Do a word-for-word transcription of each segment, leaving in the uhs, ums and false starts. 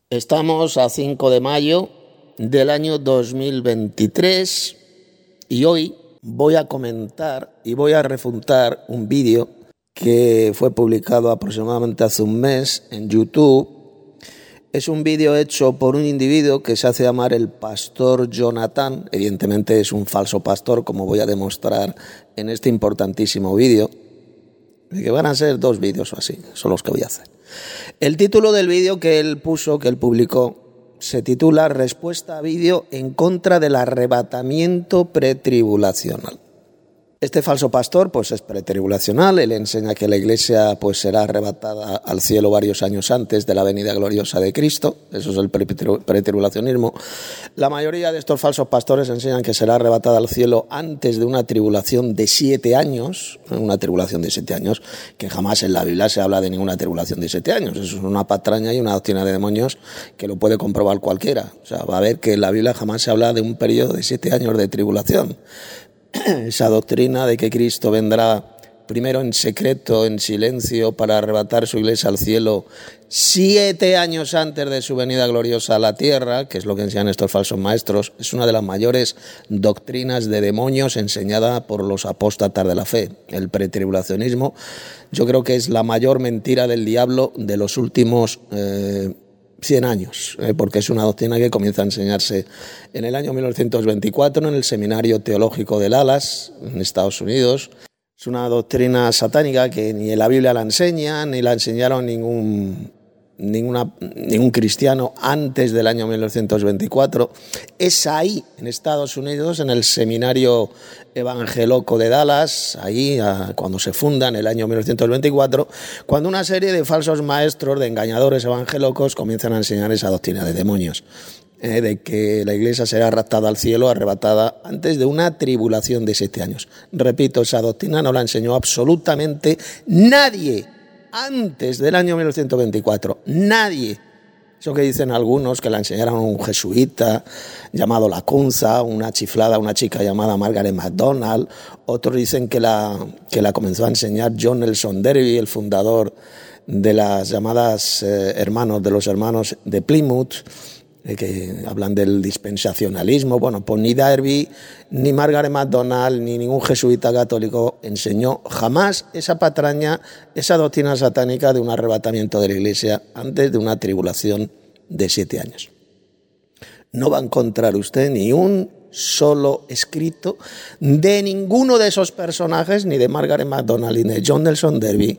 Estamos a cinco de mayo del año dos mil veintitrés y hoy voy a comentar y voy a refutar un vídeo que fue publicado aproximadamente hace un mes en YouTube. Es un vídeo hecho por un individuo que se hace llamar el pastor Jonathan. Evidentemente es un falso pastor, como voy a demostrar en este importantísimo vídeo, que van a ser dos vídeos o así, son los que voy a hacer. El título del vídeo que él puso, que él publicó, se titula Respuesta a vídeo en contra del arrebatamiento pretribulacional. Este falso pastor pues es pretribulacional. Él enseña que la iglesia pues será arrebatada al cielo varios años antes de la venida gloriosa de Cristo. Eso es el pretribulacionismo. La mayoría de estos falsos pastores enseñan que será arrebatada al cielo antes de una tribulación de siete años, una tribulación de siete años, que jamás en la Biblia se habla de ninguna tribulación de siete años. Eso es una patraña y una doctrina de demonios que lo puede comprobar cualquiera. O sea, va a ver que en la Biblia jamás se habla de un periodo de siete años de tribulación. Esa doctrina de que Cristo vendrá primero en secreto, en silencio, para arrebatar su iglesia al cielo siete años antes de su venida gloriosa a la tierra, que es lo que enseñan estos falsos maestros, es una de las mayores doctrinas de demonios enseñada por los apóstatas de la fe. El pretribulacionismo, yo creo que es la mayor mentira del diablo de los últimos eh, cien años, eh, porque es una doctrina que comienza a enseñarse en el año mil novecientos veinticuatro en el Seminario Teológico de Dallas, en Estados Unidos. Es una doctrina satánica que ni en la Biblia la enseña, ni la enseñaron ningún, ninguna, ningún cristiano antes del año mil novecientos veinticuatro. Es ahí, en Estados Unidos, en el Seminario Evangeloco de Dallas, ahí a, cuando se funda en el año mil novecientos veinticuatro, cuando una serie de falsos maestros, de engañadores evangelocos, comienzan a enseñar esa doctrina de demonios, eh, de que la iglesia será raptada al cielo, arrebatada antes de una tribulación de siete años. Repito, esa doctrina no la enseñó absolutamente nadie antes del año mil novecientos veinticuatro, nadie. Eso que dicen algunos, que la enseñaron a un jesuita llamado Lacunza, una chiflada, una chica llamada Margaret MacDonald. Otros dicen que la, que la comenzó a enseñar John Nelson Darby, el fundador de las llamadas eh, hermanos de los hermanos de Plymouth, eh, que hablan del dispensacionalismo. Bueno, pues ni Darby, ni Margaret MacDonald, ni ningún jesuita católico enseñó jamás esa patraña, esa doctrina satánica de un arrebatamiento de la iglesia antes de una tribulación de siete años. No va a encontrar usted ni un solo escrito de ninguno de esos personajes, ni de Margaret MacDonald, ni de John Nelson Darby,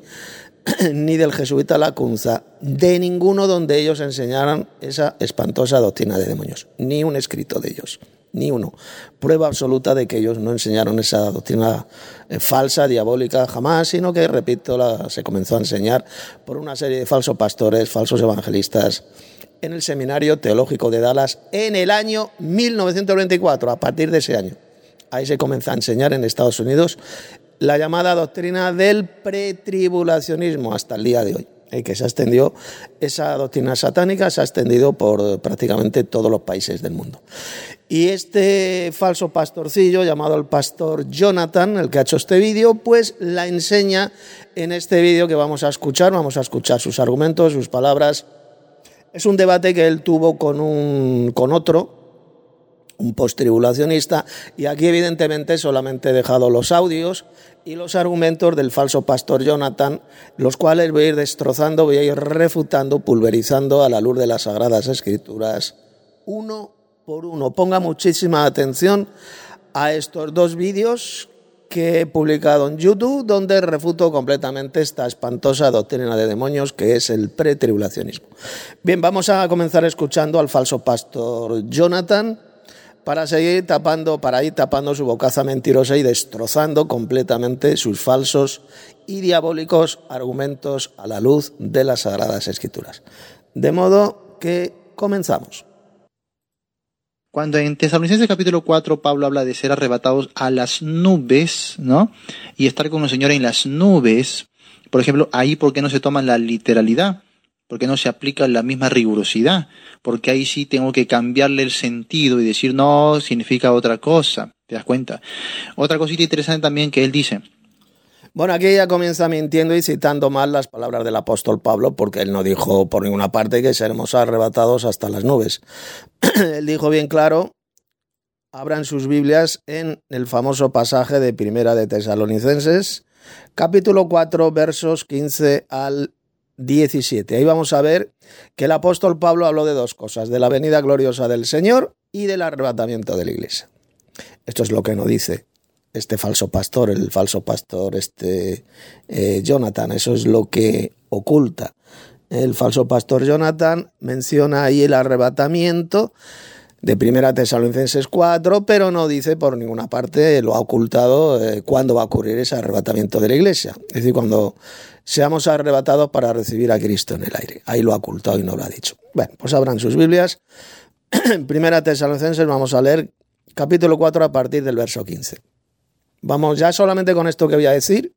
ni del jesuita Lacunza, de ninguno donde ellos enseñaran esa espantosa doctrina de demonios. Ni un escrito de ellos, ni uno. Prueba absoluta de que ellos no enseñaron esa doctrina eh, falsa, diabólica, jamás, sino que, repito, la, se comenzó a enseñar por una serie de falsos pastores, falsos evangelistas, en el Seminario Teológico de Dallas en el año mil novecientos veinticuatro. A partir de ese año, ahí se comenzó a enseñar en Estados Unidos la llamada doctrina del pretribulacionismo hasta el día de hoy, y que se ha extendido, esa doctrina satánica se ha extendido por prácticamente todos los países del mundo. Y este falso pastorcillo llamado el pastor Jonathan, el que ha hecho este vídeo, pues la enseña en este vídeo que vamos a escuchar. Vamos a escuchar sus argumentos, sus palabras. Es un debate que él tuvo con, un, con otro, un postribulacionista, y aquí evidentemente solamente he dejado los audios y los argumentos del falso pastor Jonathan, los cuales voy a ir destrozando, voy a ir refutando, pulverizando a la luz de las Sagradas Escrituras, uno por uno. Ponga muchísima atención a estos dos vídeos que he publicado en YouTube, donde refuto completamente esta espantosa doctrina de demonios que es el pretribulacionismo. Bien, vamos a comenzar escuchando al falso pastor Jonathan, para seguir tapando, para ir tapando su bocaza mentirosa y destrozando completamente sus falsos y diabólicos argumentos a la luz de las Sagradas Escrituras. De modo que comenzamos. Cuando en Tesalonicenses capítulo cuatro Pablo habla de ser arrebatados a las nubes, ¿no? Y estar con el Señor en las nubes, por ejemplo, ahí ¿por qué no se toma la literalidad? ¿Por qué no se aplica la misma rigurosidad? Porque ahí sí tengo que cambiarle el sentido y decir, no, significa otra cosa. ¿Te das cuenta? Otra cosita interesante también que él dice. Bueno, aquí ya comienza mintiendo y citando mal las palabras del apóstol Pablo, porque él no dijo por ninguna parte que seremos arrebatados hasta las nubes. Él dijo bien claro, abran sus Biblias en el famoso pasaje de Primera de Tesalonicenses, capítulo cuatro, versos quince al diecisiete. Ahí vamos a ver que el apóstol Pablo habló de dos cosas, de la venida gloriosa del Señor y del arrebatamiento de la iglesia. Esto es lo que no dice este falso pastor, el falso pastor este eh, Jonathan, eso es lo que oculta. El falso pastor Jonathan menciona ahí el arrebatamiento de Primera Tesalonicenses cuatro, pero no dice por ninguna parte, lo ha ocultado, eh, cuándo va a ocurrir ese arrebatamiento de la iglesia. Es decir, cuando seamos arrebatados para recibir a Cristo en el aire. Ahí lo ha ocultado y no lo ha dicho. Bueno, pues abran sus Biblias. Primera Tesalonicenses, vamos a leer capítulo cuatro a partir del verso quince. Vamos ya solamente con esto que voy a decir.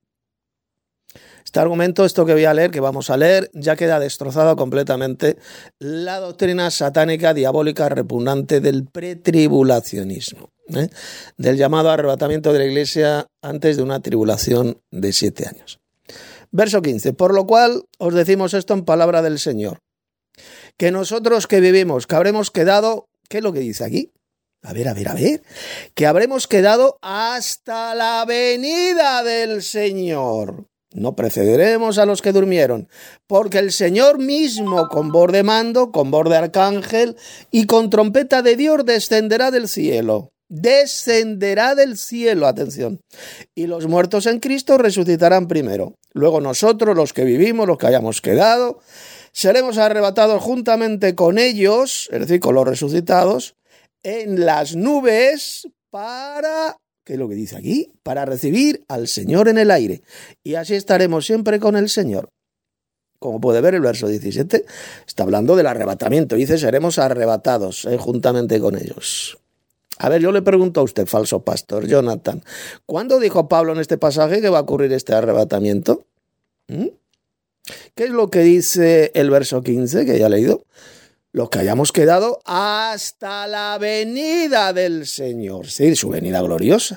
Este argumento, esto que voy a leer, que vamos a leer, ya queda destrozado completamente la doctrina satánica, diabólica, repugnante del pretribulacionismo, ¿eh? Del llamado arrebatamiento de la iglesia antes de una tribulación de siete años. Verso quince. Por lo cual os decimos esto en palabra del Señor, que nosotros que vivimos, que habremos quedado, ¿qué es lo que dice aquí? A ver, a ver, a ver, que habremos quedado hasta la venida del Señor. No precederemos a los que durmieron, porque el Señor mismo, con voz de mando, con voz de arcángel y con trompeta de Dios, descenderá del cielo. Descenderá del cielo, atención. Y los muertos en Cristo resucitarán primero. Luego nosotros, los que vivimos, los que hayamos quedado, seremos arrebatados juntamente con ellos, es decir, con los resucitados, en las nubes para, ¿qué es lo que dice aquí? Para recibir al Señor en el aire. Y así estaremos siempre con el Señor. Como puede ver el verso diecisiete, está hablando del arrebatamiento. Dice, seremos arrebatados eh, juntamente con ellos. A ver, yo le pregunto a usted, falso pastor Jonathan, ¿cuándo dijo Pablo en este pasaje que va a ocurrir este arrebatamiento? ¿Mm? ¿Qué es lo que dice el verso quince, que ya he leído? Los que hayamos quedado hasta la venida del Señor, sí, su venida gloriosa.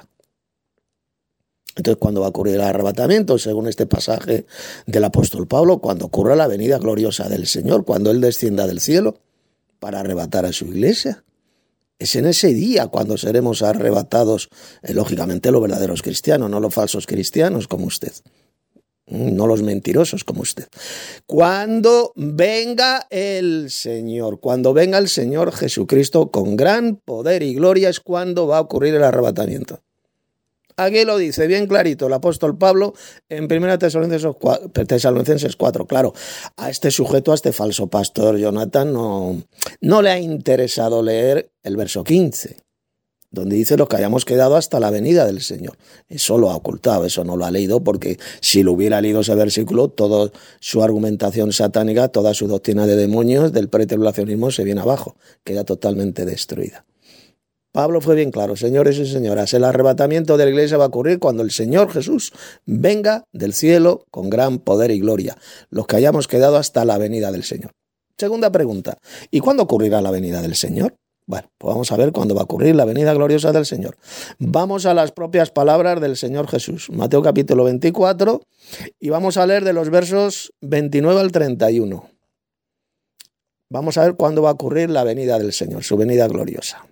Entonces, ¿cuándo va a ocurrir el arrebatamiento? Según este pasaje del apóstol Pablo, cuando ocurra la venida gloriosa del Señor, cuando Él descienda del cielo para arrebatar a su iglesia. Es en ese día cuando seremos arrebatados, eh, lógicamente, los verdaderos cristianos, no los falsos cristianos como usted. No los mentirosos como usted. Cuando venga el Señor, cuando venga el Señor Jesucristo con gran poder y gloria, es cuando va a ocurrir el arrebatamiento. Aquí lo dice bien clarito el apóstol Pablo en Primera Tesalonicenses cuatro. Claro, a este sujeto, a este falso pastor Jonathan, no, no le ha interesado leer el verso quince. Donde dice los que hayamos quedado hasta la venida del Señor. Eso lo ha ocultado, eso no lo ha leído, porque si lo hubiera leído ese versículo, toda su argumentación satánica, toda su doctrina de demonios, del pretribulacionismo, se viene abajo, queda totalmente destruida. Pablo fue bien claro, señores y señoras, el arrebatamiento de la iglesia va a ocurrir cuando el Señor Jesús venga del cielo con gran poder y gloria, los que hayamos quedado hasta la venida del Señor. Segunda pregunta, ¿y cuándo ocurrirá la venida del Señor? Bueno, pues vamos a ver cuándo va a ocurrir la venida gloriosa del Señor. Vamos a las propias palabras del Señor Jesús. Mateo capítulo veinticuatro y vamos a leer de los versos veintinueve al treinta y uno. Vamos a ver cuándo va a ocurrir la venida del Señor, su venida gloriosa.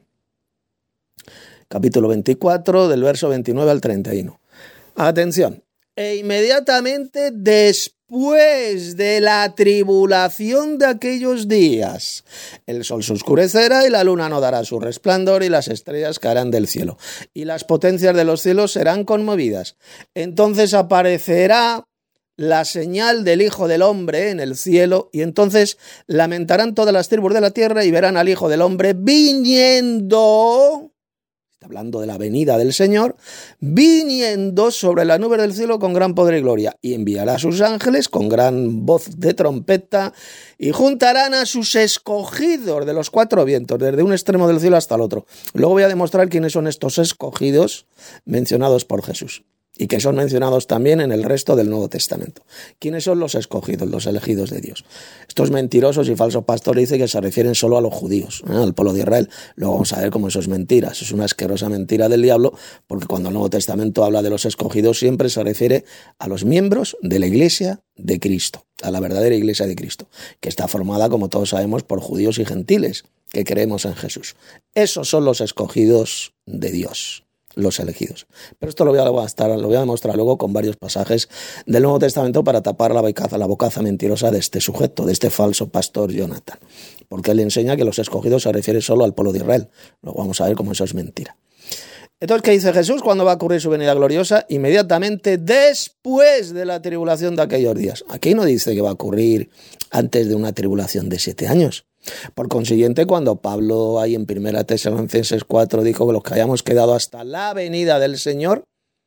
Capítulo veinticuatro, del verso veintinueve al treinta y uno. Atención. E inmediatamente después de la tribulación de aquellos días, el sol se oscurecerá y la luna no dará su resplandor y las estrellas caerán del cielo y las potencias de los cielos serán conmovidas. Entonces aparecerá la señal del Hijo del Hombre en el cielo y entonces lamentarán todas las tribus de la tierra y verán al Hijo del Hombre viniendo... hablando de la venida del Señor, viniendo sobre la nube del cielo con gran poder y gloria, y enviará a sus ángeles con gran voz de trompeta, y juntarán a sus escogidos de los cuatro vientos, desde un extremo del cielo hasta el otro. Luego voy a demostrar quiénes son estos escogidos mencionados por Jesús. y que son mencionados también en el resto del Nuevo Testamento. ¿Quiénes son los escogidos, los elegidos de Dios? Estos mentirosos y falsos pastores dicen que se refieren solo a los judíos, ¿eh? al pueblo de Israel. Luego vamos a ver cómo eso es mentira. Eso es una asquerosa mentira del diablo, porque cuando el Nuevo Testamento habla de los escogidos siempre se refiere a los miembros de la Iglesia de Cristo, a la verdadera Iglesia de Cristo, que está formada, como todos sabemos, por judíos y gentiles que creemos en Jesús. Esos son los escogidos de Dios, los elegidos. Pero esto lo voy a, estar, lo voy a demostrar luego con varios pasajes del Nuevo Testamento para tapar la bocaza, la bocaza mentirosa de este sujeto, de este falso pastor Jonathan. Porque él enseña que los escogidos se refiere solo al pueblo de Israel. Luego vamos a ver cómo eso es mentira. Entonces, ¿qué dice Jesús? ¿Cuándo va a ocurrir su venida gloriosa? Inmediatamente después de la tribulación de aquellos días. Aquí no dice que va a ocurrir antes de una tribulación de siete años. Por consiguiente, cuando Pablo ahí en primera Tesalonicenses cuatro dijo que los que hayamos quedado hasta la venida del Señor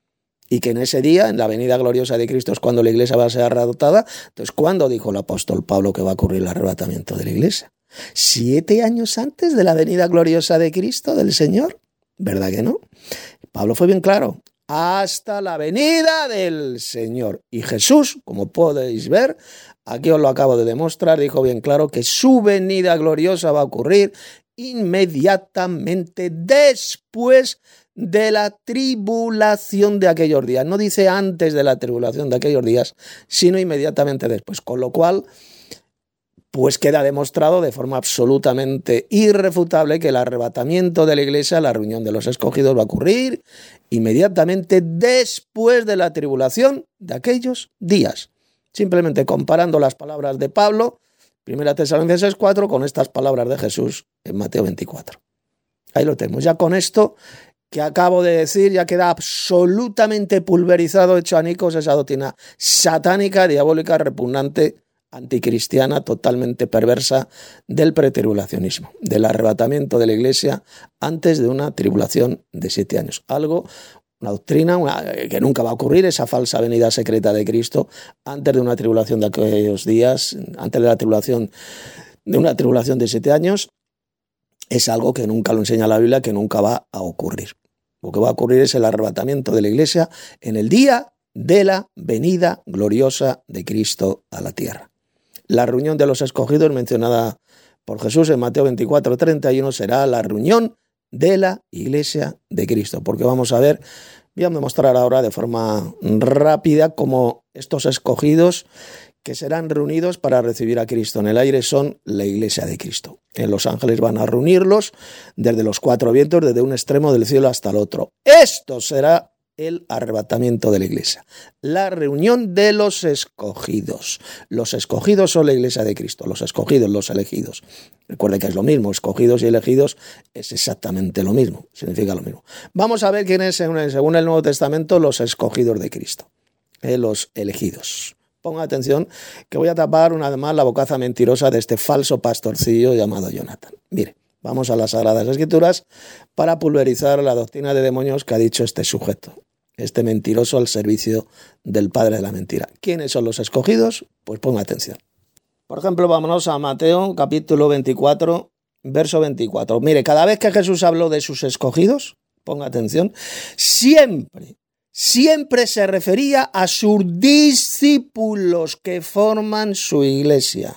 y que en ese día, en la venida gloriosa de Cristo, es cuando la iglesia va a ser arrebatada, entonces, ¿cuándo dijo el apóstol Pablo que va a ocurrir el arrebatamiento de la iglesia? ¿Siete años antes de la venida gloriosa de Cristo, del Señor? ¿Verdad que no? Pablo fue bien claro. Hasta la venida del Señor. Y Jesús, como podéis ver, aquí os lo acabo de demostrar, dijo bien claro que su venida gloriosa va a ocurrir inmediatamente después de la tribulación de aquellos días. No dice antes de la tribulación de aquellos días, sino inmediatamente después. Con lo cual, pues queda demostrado de forma absolutamente irrefutable que el arrebatamiento de la iglesia, la reunión de los escogidos, va a ocurrir inmediatamente después de la tribulación de aquellos días. Simplemente comparando las palabras de Pablo, primera Tesalonicenses cuatro, con estas palabras de Jesús en Mateo veinticuatro. Ahí lo tenemos. Ya con esto que acabo de decir, ya queda absolutamente pulverizado, hecho anicos esa doctrina satánica, diabólica, repugnante, anticristiana, totalmente perversa del pretribulacionismo, del arrebatamiento de la iglesia antes de una tribulación de siete años. Algo, una doctrina una, que nunca va a ocurrir, esa falsa venida secreta de Cristo antes de una tribulación de aquellos días, antes de la tribulación, de una tribulación de siete años, es algo que nunca lo enseña la Biblia, que nunca va a ocurrir. Lo que va a ocurrir es el arrebatamiento de la iglesia en el día de la venida gloriosa de Cristo a la tierra. La reunión de los escogidos mencionada por Jesús en Mateo veinticuatro treinta y uno será la reunión de la iglesia de Cristo, porque vamos a ver, voy a demostrar ahora de forma rápida cómo estos escogidos que serán reunidos para recibir a Cristo en el aire son la iglesia de Cristo. En los ángeles van a reunirlos desde los cuatro vientos, desde un extremo del cielo hasta el otro. Esto será el arrebatamiento de la iglesia, la reunión de los escogidos. Los escogidos son la iglesia de Cristo, los escogidos, los elegidos. Recuerde que es lo mismo, escogidos y elegidos es exactamente lo mismo, significa lo mismo. Vamos a ver quiénes, según el Nuevo Testamento, los escogidos de Cristo, eh, los elegidos. Ponga atención que voy a tapar una vez más la bocaza mentirosa de este falso pastorcillo llamado Jonathan. Mire. Vamos a las Sagradas Escrituras para pulverizar la doctrina de demonios que ha dicho este sujeto, este mentiroso al servicio del padre de la mentira. ¿Quiénes son los escogidos? Pues ponga atención. Por ejemplo, vámonos a Mateo capítulo veinticuatro, verso veinticuatro. Mire, cada vez que Jesús habló de sus escogidos, ponga atención, siempre, siempre se refería a sus discípulos que forman su iglesia.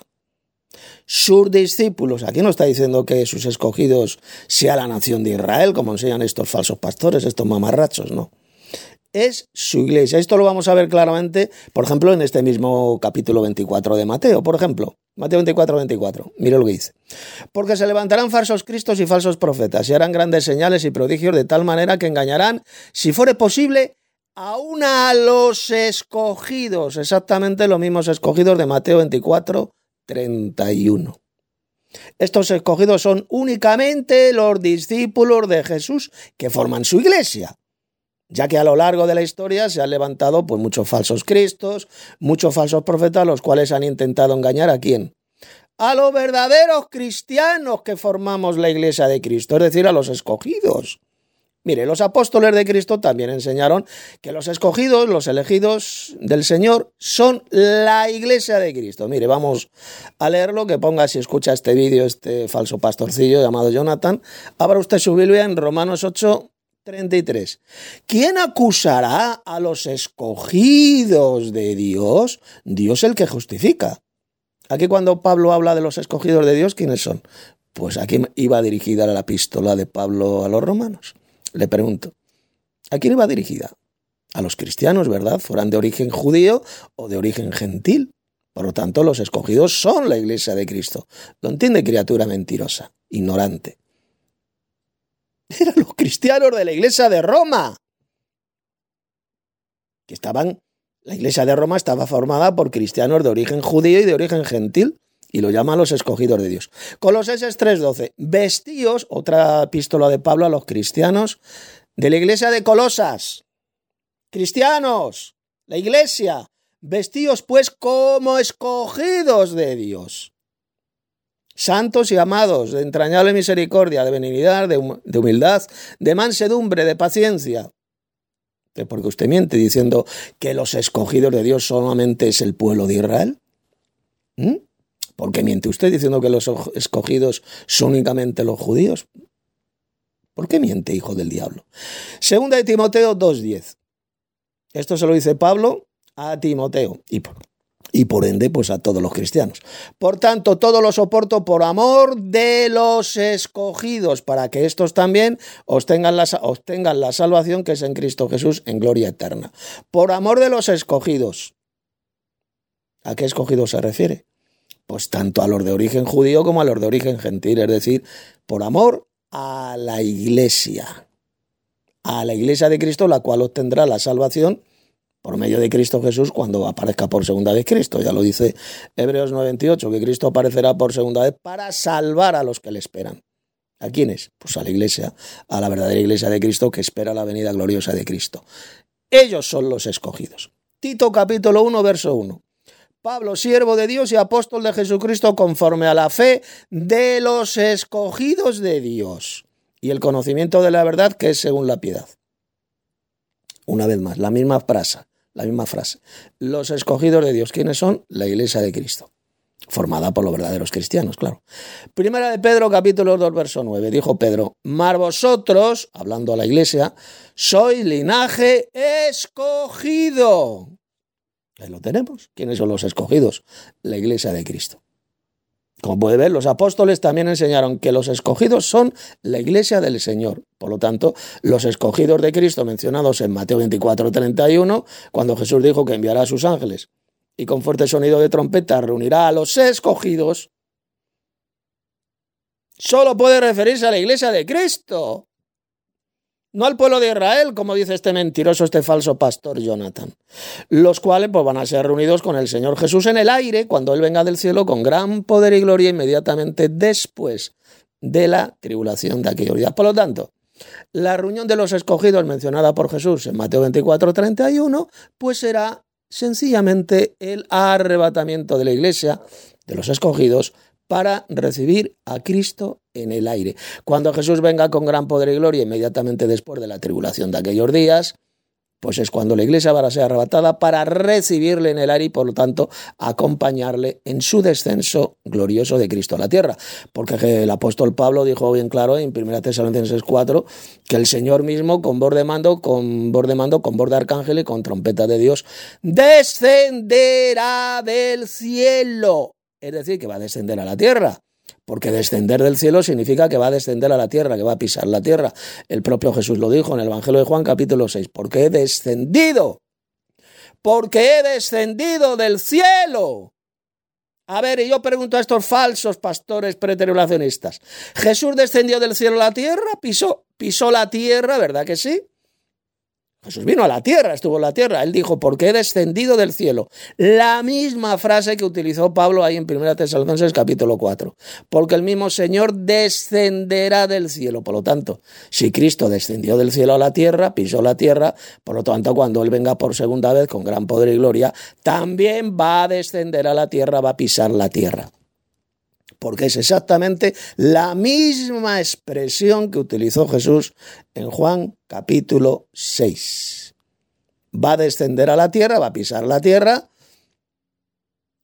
Sus discípulos, aquí no está diciendo que sus escogidos sea la nación de Israel, como enseñan estos falsos pastores, estos mamarrachos, no. Es su iglesia. Esto lo vamos a ver claramente, por ejemplo, en este mismo capítulo veinticuatro de Mateo. Por ejemplo, Mateo veinticuatro, veinticuatro. Mira lo que dice. Porque se levantarán falsos cristos y falsos profetas, y harán grandes señales y prodigios de tal manera que engañarán, si fuere posible, aún a los escogidos. Exactamente los mismos escogidos de Mateo veinticuatro, treinta y uno. Estos escogidos son únicamente los discípulos de Jesús que forman su iglesia, ya que a lo largo de la historia se han levantado pues, muchos falsos cristos, muchos falsos profetas, los cuales han intentado engañar ¿a quién? A los verdaderos cristianos que formamos la iglesia de Cristo, es decir, a los escogidos. Mire, los apóstoles de Cristo también enseñaron que los escogidos, los elegidos del Señor, son la iglesia de Cristo. Mire, vamos a leerlo, que ponga, si escucha este vídeo, este falso pastorcillo llamado Jonathan, abra usted su Biblia en Romanos ocho, treinta y tres. ¿Quién acusará a los escogidos de Dios? Dios el que justifica. Aquí cuando Pablo habla de los escogidos de Dios, ¿quiénes son? Pues aquí iba dirigida la epístola de Pablo a los romanos. Le pregunto, ¿a quién iba dirigida? A los cristianos, ¿verdad? Fueran de origen judío o de origen gentil. Por lo tanto, los escogidos son la iglesia de Cristo. Lo entiende, criatura mentirosa, ignorante. Eran los cristianos de la iglesia de Roma. Que estaban, la iglesia de Roma estaba formada por cristianos de origen judío y de origen gentil. Y lo llaman los escogidos de Dios. Colosenses tres doce. Vestíos, otra epístola de Pablo a los cristianos de la iglesia de Colosas. Cristianos, la iglesia, vestíos pues como escogidos de Dios. Santos y amados, de entrañable misericordia, de benignidad, de, hum- de humildad, de mansedumbre, de paciencia. Porque usted miente diciendo que los escogidos de Dios solamente es el pueblo de Israel. ¿Mm? ¿Por qué miente usted diciendo que los escogidos son únicamente los judíos? ¿Por qué miente, hijo del diablo? Segunda de Timoteo dos diez. Esto se lo dice Pablo a Timoteo y por, y por ende pues a todos los cristianos. Por tanto, todo lo soporto por amor de los escogidos, para que estos también obtengan la, obtengan la salvación que es en Cristo Jesús en gloria eterna. Por amor de los escogidos. ¿A qué escogidos se refiere? Pues tanto a los de origen judío como a los de origen gentil, es decir, por amor a la iglesia, a la iglesia de Cristo, la cual obtendrá la salvación por medio de Cristo Jesús cuando aparezca por segunda vez Cristo. Ya lo dice Hebreos nueve veintiocho, que Cristo aparecerá por segunda vez para salvar a los que le esperan. ¿A quiénes? Pues a la iglesia, a la verdadera iglesia de Cristo que espera la venida gloriosa de Cristo. Ellos son los escogidos. Tito capítulo uno, verso uno. Pablo, siervo de Dios y apóstol de Jesucristo, conforme a la fe de los escogidos de Dios y el conocimiento de la verdad que es según la piedad. Una vez más, la misma frase, la misma frase. Los escogidos de Dios, ¿quiénes son? La iglesia de Cristo, formada por los verdaderos cristianos, claro. Primera de Pedro, capítulo dos, verso nueve. Dijo Pedro, mas vosotros, hablando a la iglesia, sois linaje escogido. Ahí lo tenemos. ¿Quiénes son los escogidos? La iglesia de Cristo. Como puede ver, los apóstoles también enseñaron que los escogidos son la iglesia del Señor. Por lo tanto, los escogidos de Cristo mencionados en Mateo veinticuatro treinta y uno, cuando Jesús dijo que enviará a sus ángeles y con fuerte sonido de trompeta reunirá a los escogidos, solo puede referirse a la iglesia de Cristo. No al pueblo de Israel, como dice este mentiroso, este falso pastor Jonathan, los cuales pues, van a ser reunidos con el Señor Jesús en el aire cuando Él venga del cielo con gran poder y gloria inmediatamente después de la tribulación de aquellos días. Por lo tanto, la reunión de los escogidos mencionada por Jesús en Mateo veinticuatro treinta y uno, pues será sencillamente el arrebatamiento de la iglesia, de los escogidos, para recibir a Cristo en el aire. Cuando Jesús venga con gran poder y gloria inmediatamente después de la tribulación de aquellos días, pues es cuando la iglesia va a ser arrebatada para recibirle en el aire y por lo tanto acompañarle en su descenso glorioso de Cristo a la tierra. Porque el apóstol Pablo dijo bien claro en primera Tesalonicenses cuatro que el Señor mismo con voz de mando, con voz de mando, con voz de arcángel y con trompeta de Dios descenderá del cielo. Es decir, que va a descender a la tierra, porque descender del cielo significa que va a descender a la tierra, que va a pisar la tierra. El propio Jesús lo dijo en el Evangelio de Juan, capítulo seis, porque he descendido, porque he descendido del cielo. A ver, y yo pregunto a estos falsos pastores pretribulacionistas, ¿Jesús descendió del cielo a la tierra? ¿Pisó, pisó la tierra, verdad que sí? Jesús vino a la tierra, estuvo en la tierra. Él dijo, porque he descendido del cielo. La misma frase que utilizó Pablo ahí en primera Tesalonicenses capítulo cuatro. Porque el mismo Señor descenderá del cielo. Por lo tanto, si Cristo descendió del cielo a la tierra, pisó la tierra, por lo tanto, cuando Él venga por segunda vez con gran poder y gloria, también va a descender a la tierra, va a pisar la tierra. Porque es exactamente la misma expresión que utilizó Jesús en Juan capítulo seis. Va a descender a la tierra, va a pisar la tierra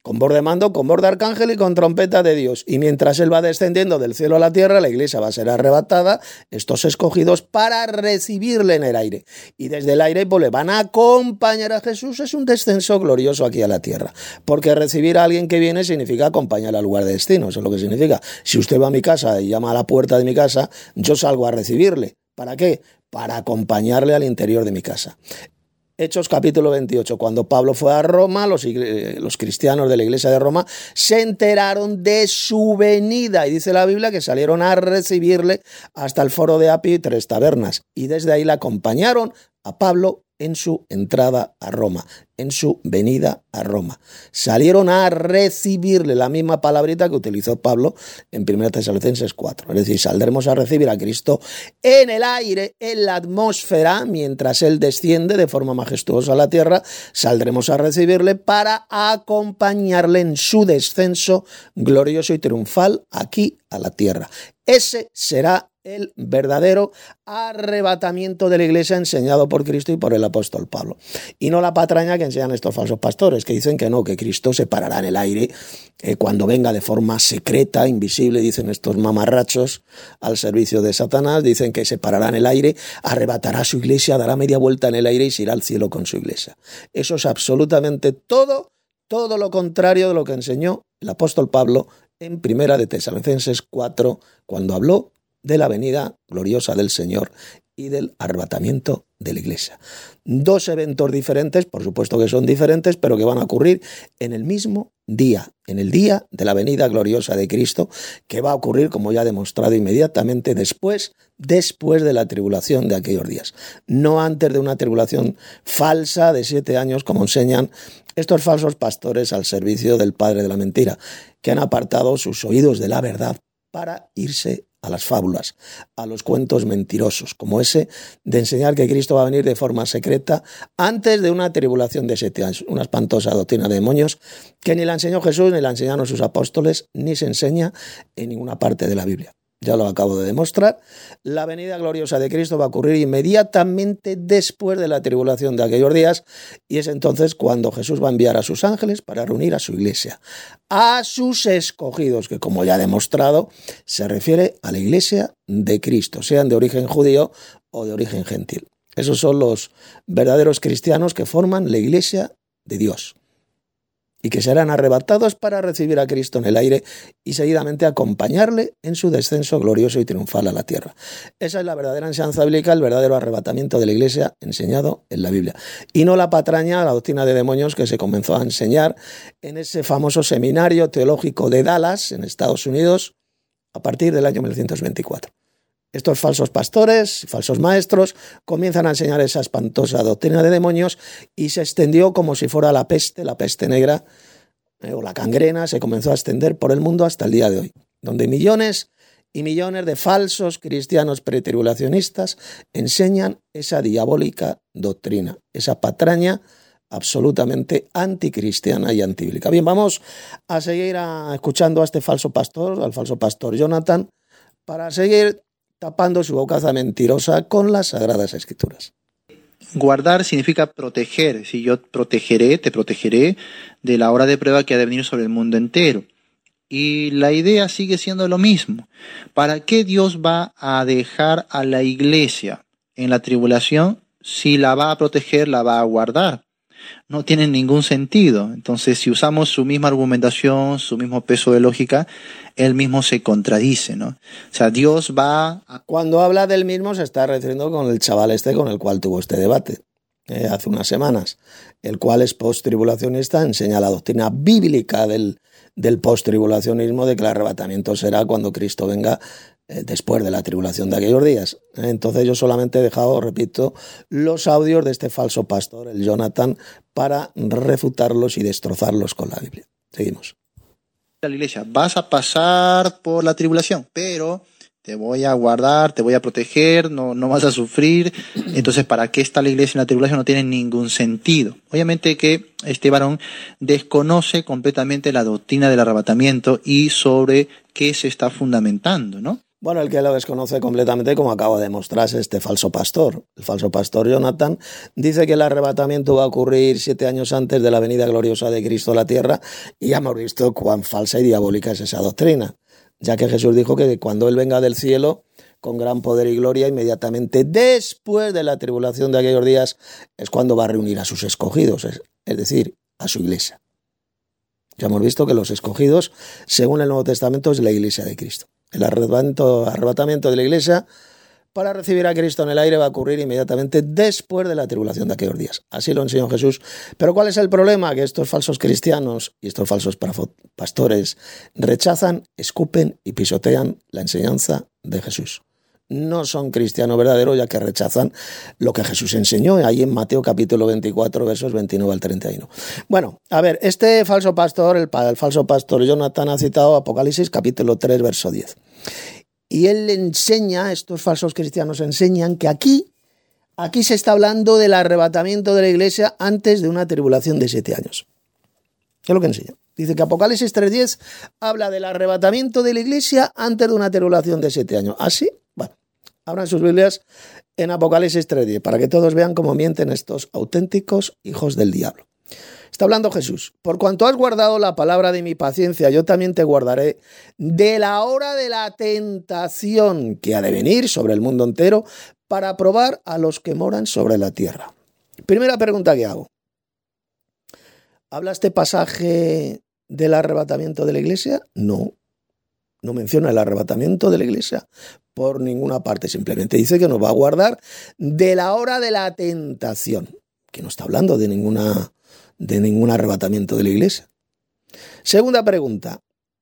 con voz de mando, con voz de arcángel y con trompeta de Dios. Y mientras Él va descendiendo del cielo a la tierra, la iglesia va a ser arrebatada, estos escogidos, para recibirle en el aire. Y desde el aire pues, le van a acompañar a Jesús. Es un descenso glorioso aquí a la tierra. Porque recibir a alguien que viene significa acompañar al lugar de destino. Eso es lo que significa. Si usted va a mi casa y llama a la puerta de mi casa, yo salgo a recibirle. ¿Para qué? Para acompañarle al interior de mi casa. Hechos capítulo veintiocho, cuando Pablo fue a Roma, los, los cristianos de la iglesia de Roma se enteraron de su venida y dice la Biblia que salieron a recibirle hasta el foro de Apio y tres tabernas y desde ahí le acompañaron a Pablo en su entrada a Roma, en su venida a Roma. Salieron a recibirle, la misma palabrita que utilizó Pablo en primera Tesalonicenses cuatro. Es decir, saldremos a recibir a Cristo en el aire, en la atmósfera, mientras Él desciende de forma majestuosa a la tierra, saldremos a recibirle para acompañarle en su descenso glorioso y triunfal aquí a la tierra. Ese será el verdadero arrebatamiento de la iglesia enseñado por Cristo y por el apóstol Pablo. Y no la patraña que enseñan estos falsos pastores, que dicen que no, que Cristo se parará en el aire eh, cuando venga de forma secreta, invisible, dicen estos mamarrachos al servicio de Satanás, dicen que se parará en el aire, arrebatará su iglesia, dará media vuelta en el aire y se irá al cielo con su iglesia. Eso es absolutamente todo, todo lo contrario de lo que enseñó el apóstol Pablo en primera de Tesalonicenses cuatro, cuando habló de la venida gloriosa del Señor y del arrebatamiento de la iglesia. Dos eventos diferentes, por supuesto que son diferentes, pero que van a ocurrir en el mismo día, en el día de la venida gloriosa de Cristo, que va a ocurrir, como ya he demostrado, inmediatamente después, después de la tribulación de aquellos días. No antes de una tribulación falsa de siete años, como enseñan estos falsos pastores al servicio del padre de la mentira, que han apartado sus oídos de la verdad para irse a las fábulas, a los cuentos mentirosos, como ese de enseñar que Cristo va a venir de forma secreta antes de una tribulación de siete años, una espantosa doctrina de demonios que ni la enseñó Jesús, ni la enseñaron sus apóstoles, ni se enseña en ninguna parte de la Biblia. Ya lo acabo de demostrar. La venida gloriosa de Cristo va a ocurrir inmediatamente después de la tribulación de aquellos días y es entonces cuando Jesús va a enviar a sus ángeles para reunir a su iglesia, a sus escogidos, que como ya he demostrado, se refiere a la iglesia de Cristo, sean de origen judío o de origen gentil. Esos son los verdaderos cristianos que forman la iglesia de Dios y que serán arrebatados para recibir a Cristo en el aire y seguidamente acompañarle en su descenso glorioso y triunfal a la tierra. Esa es la verdadera enseñanza bíblica, el verdadero arrebatamiento de la iglesia enseñado en la Biblia. Y no la patraña, la doctrina de demonios que se comenzó a enseñar en ese famoso seminario teológico de Dallas, en Estados Unidos, a partir del año mil novecientos veinticuatro. Estos falsos pastores, falsos maestros, comienzan a enseñar esa espantosa doctrina de demonios y se extendió como si fuera la peste, la peste negra eh, o la gangrena, se comenzó a extender por el mundo hasta el día de hoy, donde millones y millones de falsos cristianos pretribulacionistas enseñan esa diabólica doctrina, esa patraña absolutamente anticristiana y antibíblica. Bien, vamos a seguir a, escuchando a este falso pastor, al falso pastor Jonathan, para seguir tapando su bocaza mentirosa con las Sagradas Escrituras. Guardar significa proteger. Si yo protegeré, te protegeré de la hora de prueba que ha de venir sobre el mundo entero. Y la idea sigue siendo lo mismo. ¿Para qué Dios va a dejar a la iglesia en la tribulación si la va a proteger, la va a guardar? No tiene ningún sentido. Entonces, si usamos su misma argumentación, su mismo peso de lógica, él mismo se contradice, ¿no? O sea, Dios va a... Cuando habla del mismo se está refiriendo con el chaval este con el cual tuvo este debate eh, hace unas semanas, el cual es post-tribulacionista, enseña la doctrina bíblica del, del post-tribulacionismo de que el arrebatamiento será cuando Cristo venga eh, después de la tribulación de aquellos días. Entonces yo solamente he dejado, repito, los audios de este falso pastor, el Jonathan, para refutarlos y destrozarlos con la Biblia. Seguimos. La iglesia, vas a pasar por la tribulación, pero te voy a guardar, te voy a proteger, no, no vas a sufrir. Entonces, ¿para qué está la iglesia en la tribulación? No tiene ningún sentido. Obviamente que este varón desconoce completamente la doctrina del arrebatamiento y sobre qué se está fundamentando, ¿no? Bueno, el que lo desconoce completamente, como acaba de mostrarse este falso pastor. El falso pastor Jonathan dice que el arrebatamiento va a ocurrir siete años antes de la venida gloriosa de Cristo a la tierra, y ya hemos visto cuán falsa y diabólica es esa doctrina, ya que Jesús dijo que cuando Él venga del cielo con gran poder y gloria, inmediatamente después de la tribulación de aquellos días es cuando va a reunir a sus escogidos, es, es decir, a su iglesia. Ya hemos visto que los escogidos, según el Nuevo Testamento, es la iglesia de Cristo. El arrebatamiento, arrebatamiento de la iglesia para recibir a Cristo en el aire va a ocurrir inmediatamente después de la tribulación de aquellos días. Así lo enseñó Jesús. Pero ¿cuál es el problema? Que estos falsos cristianos y estos falsos pastores rechazan, escupen y pisotean la enseñanza de Jesús. No son cristianos verdaderos, ya que rechazan lo que Jesús enseñó ahí en Mateo capítulo veinticuatro, versos veintinueve al treinta y uno. Bueno, a ver, este falso pastor, el, el falso pastor Jonathan, ha citado Apocalipsis capítulo tres, verso diez. Y él enseña, estos falsos cristianos enseñan que aquí, aquí se está hablando del arrebatamiento de la iglesia antes de una tribulación de siete años. ¿Qué es lo que enseña? Dice que Apocalipsis tres diez habla del arrebatamiento de la iglesia antes de una tribulación de siete años. ¿Ah, sí? Bueno, abran sus Biblias en Apocalipsis tres diez para que todos vean cómo mienten estos auténticos hijos del diablo. Está hablando Jesús. Por cuanto has guardado la palabra de mi paciencia, yo también te guardaré de la hora de la tentación que ha de venir sobre el mundo entero para probar a los que moran sobre la tierra. Primera pregunta que hago. ¿Habla este pasaje del arrebatamiento de la iglesia? No. No menciona el arrebatamiento de la iglesia por ninguna parte. Simplemente dice que nos va a guardar de la hora de la tentación. Que no está hablando de ninguna... de ningún arrebatamiento de la iglesia. Segunda pregunta.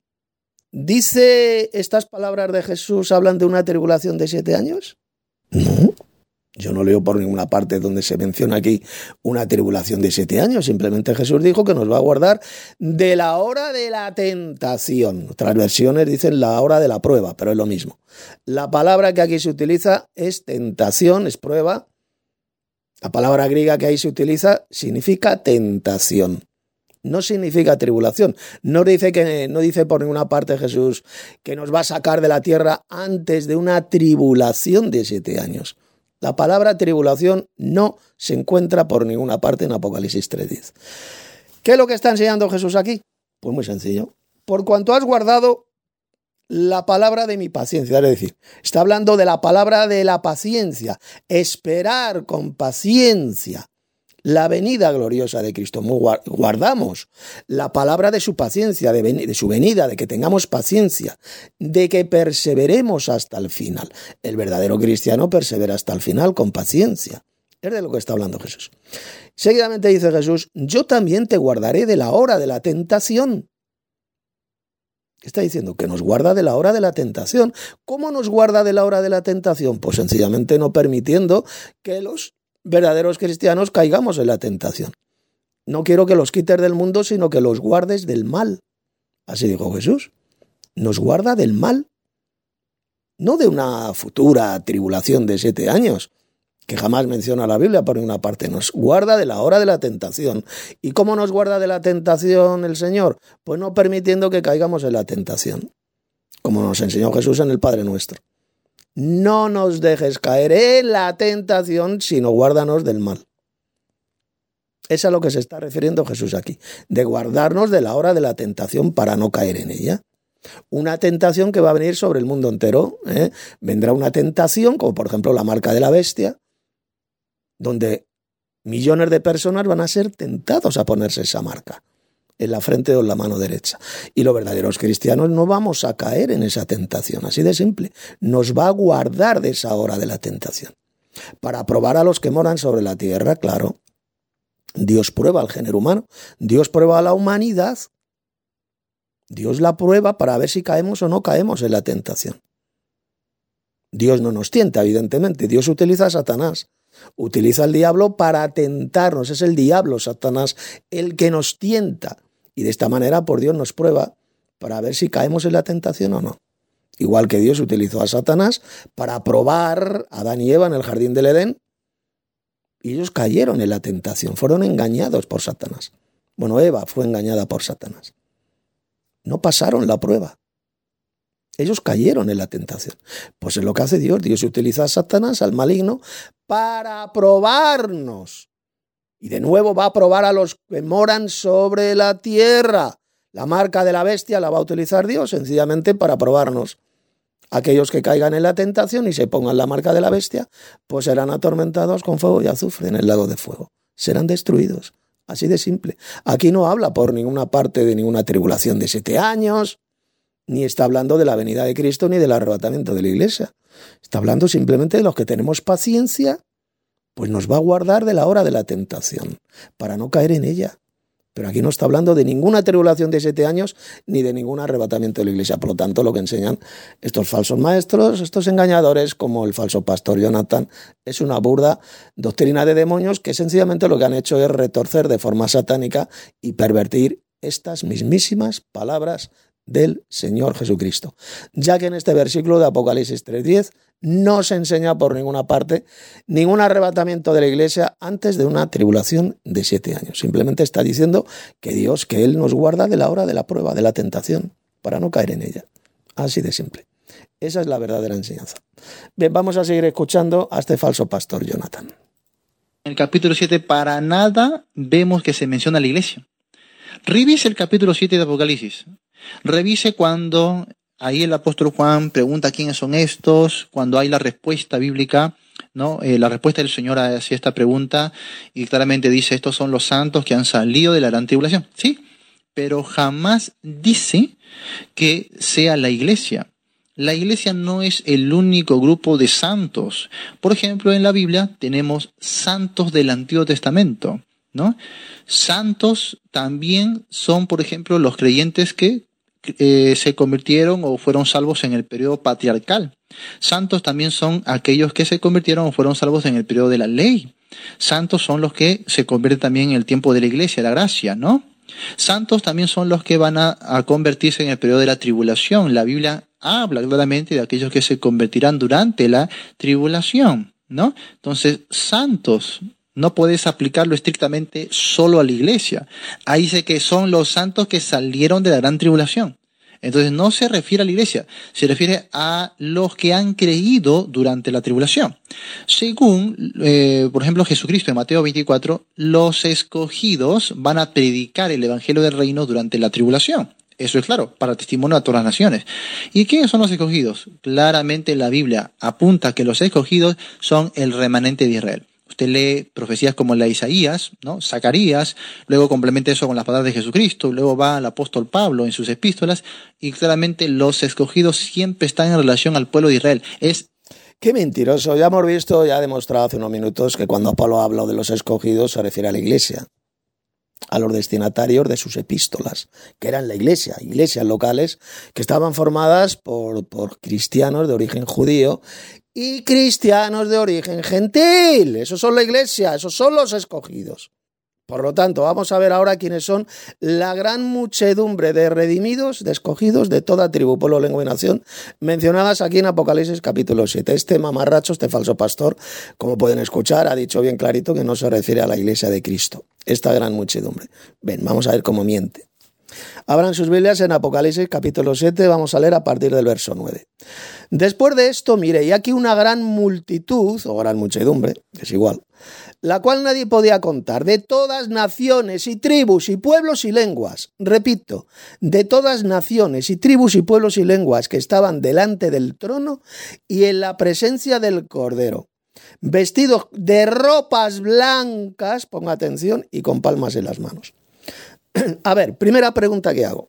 ¿Dice estas palabras de Jesús hablan de una tribulación de siete años? No. Yo no leo por ninguna parte donde se menciona aquí una tribulación de siete años. Simplemente Jesús dijo que nos va a guardar de la hora de la tentación. Otras versiones dicen la hora de la prueba, pero es lo mismo. La palabra que aquí se utiliza es tentación, es prueba. La palabra griega que ahí se utiliza significa tentación, no significa tribulación. No dice, que, no dice por ninguna parte Jesús que nos va a sacar de la tierra antes de una tribulación de siete años. La palabra tribulación no se encuentra por ninguna parte en Apocalipsis tres diez. ¿Qué es lo que está enseñando Jesús aquí? Pues muy sencillo. Por cuanto has guardado la palabra de mi paciencia, es decir, está hablando de la palabra de la paciencia, esperar con paciencia la venida gloriosa de Cristo. Guardamos la palabra de su paciencia, de, ven- de su venida, de que tengamos paciencia, de que perseveremos hasta el final. El verdadero cristiano persevera hasta el final con paciencia. Es de lo que está hablando Jesús. Seguidamente dice Jesús, yo también te guardaré de la hora de la tentación. Está diciendo que nos guarda de la hora de la tentación. ¿Cómo nos guarda de la hora de la tentación? Pues sencillamente no permitiendo que los verdaderos cristianos caigamos en la tentación. No quiero que los quites del mundo, sino que los guardes del mal. Así dijo Jesús. Nos guarda del mal. No de una futura tribulación de siete años, que jamás menciona la Biblia por ninguna parte. Nos guarda de la hora de la tentación. ¿Y cómo nos guarda de la tentación el Señor? Pues no permitiendo que caigamos en la tentación, como nos enseñó Jesús en el Padre Nuestro. No nos dejes caer en la tentación, sino guárdanos del mal. Es a lo que se está refiriendo Jesús aquí, de guardarnos de la hora de la tentación para no caer en ella. Una tentación que va a venir sobre el mundo entero. ¿eh? Vendrá una tentación, como por ejemplo la marca de la bestia, donde millones de personas van a ser tentados a ponerse esa marca en la frente o en la mano derecha. Y los verdaderos cristianos no vamos a caer en esa tentación, así de simple. Nos va a guardar de esa hora de la tentación. Para probar a los que moran sobre la tierra, claro. Dios prueba al género humano, Dios prueba a la humanidad. Dios la prueba para ver si caemos o no caemos en la tentación. Dios no nos tienta, evidentemente. Dios utiliza a Satanás. Utiliza al diablo para tentarnos. Es el diablo, Satanás, el que nos tienta. Y de esta manera, por Dios nos prueba para ver si caemos en la tentación o no. Igual que Dios utilizó a Satanás para probar a Adán y Eva en el jardín del Edén. Y ellos cayeron en la tentación. Fueron engañados por Satanás. Bueno, Eva fue engañada por Satanás. No pasaron la prueba. Ellos cayeron en la tentación. Pues es lo que hace Dios. Dios utiliza a Satanás, al maligno, para probarnos. Y de nuevo va a probar a los que moran sobre la tierra. La marca de la bestia la va a utilizar Dios sencillamente para probarnos. Aquellos que caigan en la tentación y se pongan la marca de la bestia, pues serán atormentados con fuego y azufre en el lago de fuego. Serán destruidos. Así de simple. Aquí no habla por ninguna parte de ninguna tribulación de siete años, ni está hablando de la venida de Cristo ni del arrebatamiento de la iglesia. Está hablando simplemente de los que tenemos paciencia, pues nos va a guardar de la hora de la tentación, para no caer en ella. Pero aquí no está hablando de ninguna tribulación de siete años, ni de ningún arrebatamiento de la iglesia. Por lo tanto, lo que enseñan estos falsos maestros, estos engañadores, como el falso pastor Jonathan, es una burda doctrina de demonios que sencillamente lo que han hecho es retorcer de forma satánica y pervertir estas mismísimas palabras del Señor Jesucristo, ya que en este versículo de Apocalipsis tres diez no se enseña por ninguna parte ningún arrebatamiento de la iglesia antes de una tribulación de siete años. Simplemente está diciendo que Dios, que Él nos guarda de la hora de la prueba, de la tentación, para no caer en ella. Así de simple. Esa es la verdadera enseñanza. Bien, vamos a seguir escuchando a este falso pastor Jonathan. En el capítulo siete, para nada vemos que se menciona la iglesia. Revise el capítulo siete de Apocalipsis. Revise cuando ahí el apóstol Juan pregunta quiénes son estos, cuando hay la respuesta bíblica, ¿no? Eh, la respuesta del Señor hacia esta pregunta, y claramente dice, estos son los santos que han salido de la gran tribulación. Sí, pero jamás dice que sea la iglesia. La iglesia no es el único grupo de santos. Por ejemplo, en la Biblia tenemos santos del Antiguo Testamento, ¿no? Santos también son, por ejemplo, los creyentes que eh, se convirtieron o fueron salvos en el periodo patriarcal. Santos también son aquellos que se convirtieron o fueron salvos en el periodo de la ley. Santos son los que se convierten también en el tiempo de la iglesia, la gracia, ¿no? Santos también son los que van a, a convertirse en el periodo de la tribulación. La Biblia habla claramente de aquellos que se convertirán durante la tribulación, ¿no? Entonces, santos no puedes aplicarlo estrictamente solo a la iglesia. Ahí dice que son los santos que salieron de la gran tribulación. Entonces no se refiere a la iglesia, se refiere a los que han creído durante la tribulación. Según, eh, por ejemplo, Jesucristo en Mateo veinticuatro, los escogidos van a predicar el evangelio del reino durante la tribulación. Eso es claro, para testimonio a todas las naciones. ¿Y quiénes son los escogidos? Claramente la Biblia apunta que los escogidos son el remanente de Israel. Usted lee profecías como la de Isaías, ¿no? Zacarías, luego complementa eso con las palabras de Jesucristo, luego va al apóstol Pablo en sus epístolas, y claramente los escogidos siempre están en relación al pueblo de Israel. Es Qué mentiroso. Ya hemos visto, ya ha demostrado hace unos minutos que cuando Pablo habla de los escogidos se refiere a la iglesia, a los destinatarios de sus epístolas, que eran la iglesia, iglesias locales que estaban formadas por, por cristianos de origen judío y cristianos de origen gentil. Esos son la iglesia, esos son los escogidos. Por lo tanto, vamos a ver ahora quiénes son la gran muchedumbre de redimidos, de escogidos de toda tribu, pueblo, lengua y nación, mencionadas aquí en Apocalipsis capítulo siete. Este mamarracho, este falso pastor, como pueden escuchar, ha dicho bien clarito que no se refiere a la iglesia de Cristo, esta gran muchedumbre. Ven, vamos a ver cómo miente. Abran sus Biblias en Apocalipsis capítulo siete, vamos a leer a partir del verso nueve. Después de esto, mire, y aquí una gran multitud, o gran muchedumbre, es igual, la cual nadie podía contar, de todas naciones y tribus y pueblos y lenguas, repito, de todas naciones y tribus y pueblos y lenguas que estaban delante del trono y en la presencia del Cordero, vestidos de ropas blancas, ponga atención, y con palmas en las manos. A ver, primera pregunta que hago.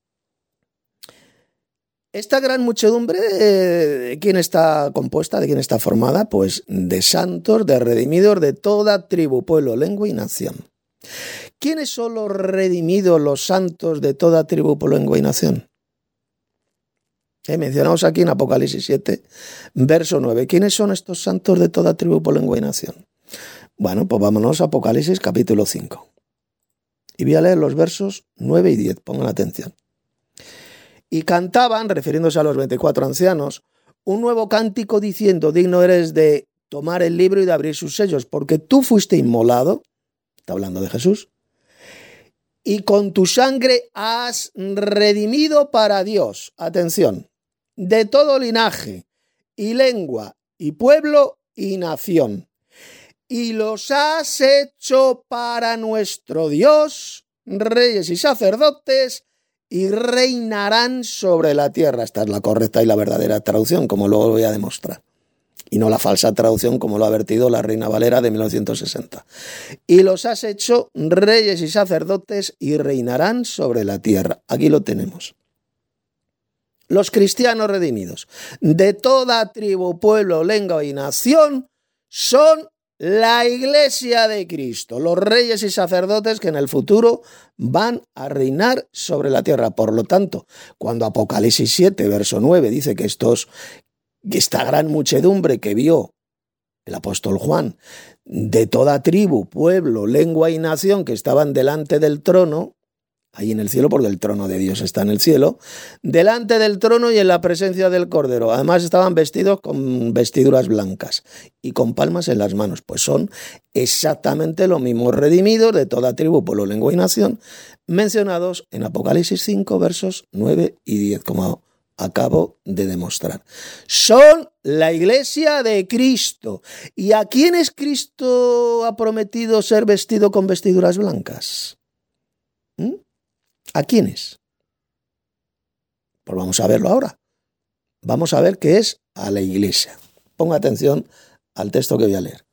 Esta gran muchedumbre, ¿de quién está compuesta? ¿De quién está formada? Pues de santos, de redimidos de toda tribu, pueblo, lengua y nación. ¿Quiénes son los redimidos, los santos de toda tribu, pueblo, lengua y nación? Eh, mencionamos aquí en Apocalipsis siete, verso nueve. ¿Quiénes son estos santos de toda tribu, pueblo, lengua y nación? Bueno, pues vámonos a Apocalipsis capítulo cinco. Y voy a leer los versos nueve y diez, pongan atención. Y cantaban, refiriéndose a los veinticuatro ancianos, un nuevo cántico diciendo, digno eres de tomar el libro y de abrir sus sellos, porque tú fuiste inmolado, está hablando de Jesús, y con tu sangre has redimido para Dios. Atención, de todo linaje y lengua y pueblo y nación. Y los has hecho para nuestro Dios, reyes y sacerdotes, y reinarán sobre la tierra. Esta es la correcta y la verdadera traducción, como luego voy a demostrar. Y no la falsa traducción, como lo ha vertido la Reina Valera de mil novecientos sesenta. Y los has hecho reyes y sacerdotes y reinarán sobre la tierra. Aquí lo tenemos. Los cristianos redimidos de toda tribu, pueblo, lengua y nación son la Iglesia de Cristo, los reyes y sacerdotes que en el futuro van a reinar sobre la tierra. Por lo tanto, cuando Apocalipsis siete, verso nueve, dice que estos, esta gran muchedumbre que vio el apóstol Juan, de toda tribu, pueblo, lengua y nación que estaban delante del trono, ahí en el cielo, porque el trono de Dios está en el cielo, delante del trono y en la presencia del Cordero. Además estaban vestidos con vestiduras blancas y con palmas en las manos. Pues son exactamente los mismos redimidos de toda tribu, pueblo, lengua y nación, mencionados en Apocalipsis cinco, versos nueve y diez, como acabo de demostrar. Son la Iglesia de Cristo. ¿Y a quiénes Cristo ha prometido ser vestido con vestiduras blancas? ¿Mm? ¿A quiénes? Pues vamos a verlo ahora. Vamos a ver qué es a la Iglesia. Ponga atención al texto que voy a leer.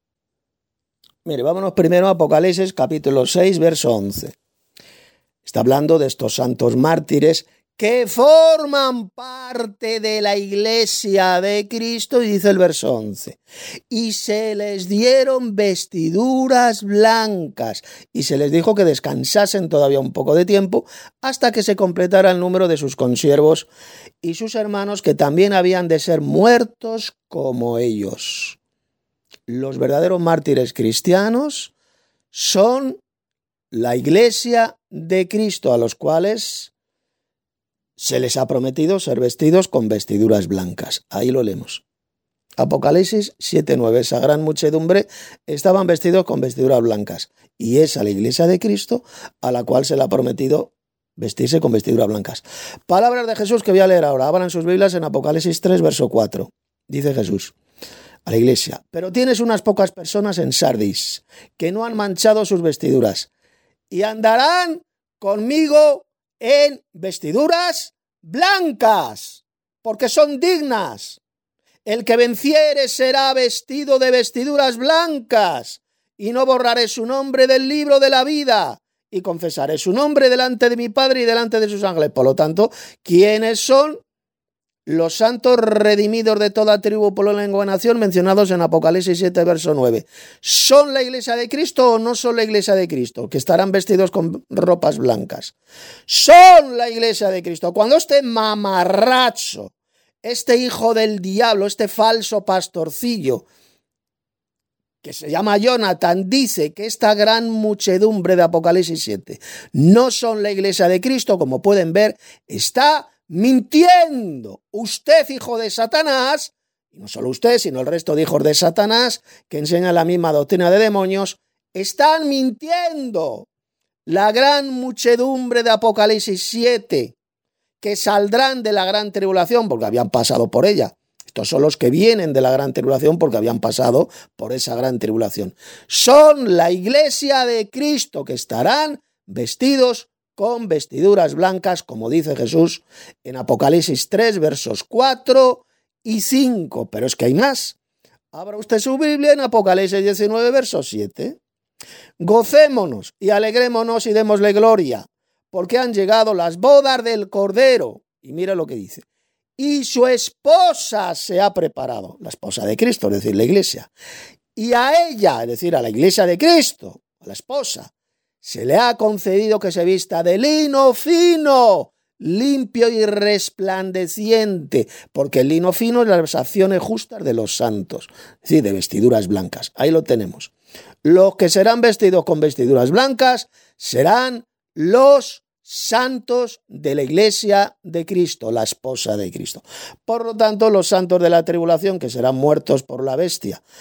Mire, vámonos primero a Apocalipsis capítulo seis, verso once. Está hablando de estos santos mártires que forman parte de la Iglesia de Cristo, y dice el verso once, y se les dieron vestiduras blancas, y se les dijo que descansasen todavía un poco de tiempo hasta que se completara el número de sus consiervos y sus hermanos, que también habían de ser muertos como ellos. Los verdaderos mártires cristianos son la Iglesia de Cristo, a los cuales se les ha prometido ser vestidos con vestiduras blancas. Ahí lo leemos. Apocalipsis siete nueve. Esa gran muchedumbre estaban vestidos con vestiduras blancas. Y es a la Iglesia de Cristo a la cual se le ha prometido vestirse con vestiduras blancas. Palabras de Jesús que voy a leer ahora. Abran sus Biblias en Apocalipsis tres, verso cuatro. Dice Jesús a la Iglesia: pero tienes unas pocas personas en Sardis que no han manchado sus vestiduras y andarán conmigo en vestiduras blancas, porque son dignas. El que venciere será vestido de vestiduras blancas, y no borraré su nombre del libro de la vida, y confesaré su nombre delante de mi Padre y delante de sus ángeles. Por lo tanto, ¿quiénes son los santos redimidos de toda tribu, pueblo, lengua y nación mencionados en Apocalipsis siete, verso nueve? ¿Son la Iglesia de Cristo o no son la Iglesia de Cristo? Que estarán vestidos con ropas blancas. Son la Iglesia de Cristo. Cuando este mamarracho, este hijo del diablo, este falso pastorcillo, que se llama Jonathan, dice que esta gran muchedumbre de Apocalipsis siete no son la Iglesia de Cristo, como pueden ver, está mintiendo. Usted, hijo de Satanás, y no solo usted, sino el resto de hijos de Satanás, que enseñan la misma doctrina de demonios, están mintiendo. La gran muchedumbre de Apocalipsis siete, que saldrán de la gran tribulación, porque habían pasado por ella. Estos son los que vienen de la gran tribulación porque habían pasado por esa gran tribulación. Son la Iglesia de Cristo, que estarán vestidos con vestiduras blancas, como dice Jesús en Apocalipsis tres, versos cuatro y cinco. Pero es que hay más. Abra usted su Biblia en Apocalipsis diecinueve, verso siete. Gocémonos y alegrémonos y démosle gloria, porque han llegado las bodas del Cordero. Y mira lo que dice. Y su esposa se ha preparado, la esposa de Cristo, es decir, la Iglesia. Y a ella, es decir, a la Iglesia de Cristo, a la esposa, se le ha concedido que se vista de lino fino, limpio y resplandeciente, porque el lino fino es las acciones justas de los santos, es decir, de vestiduras blancas. Ahí lo tenemos. Los que serán vestidos con vestiduras blancas serán los santos de la Iglesia de Cristo, la esposa de Cristo. Por lo tanto, los santos de la tribulación, que serán muertos por la bestia,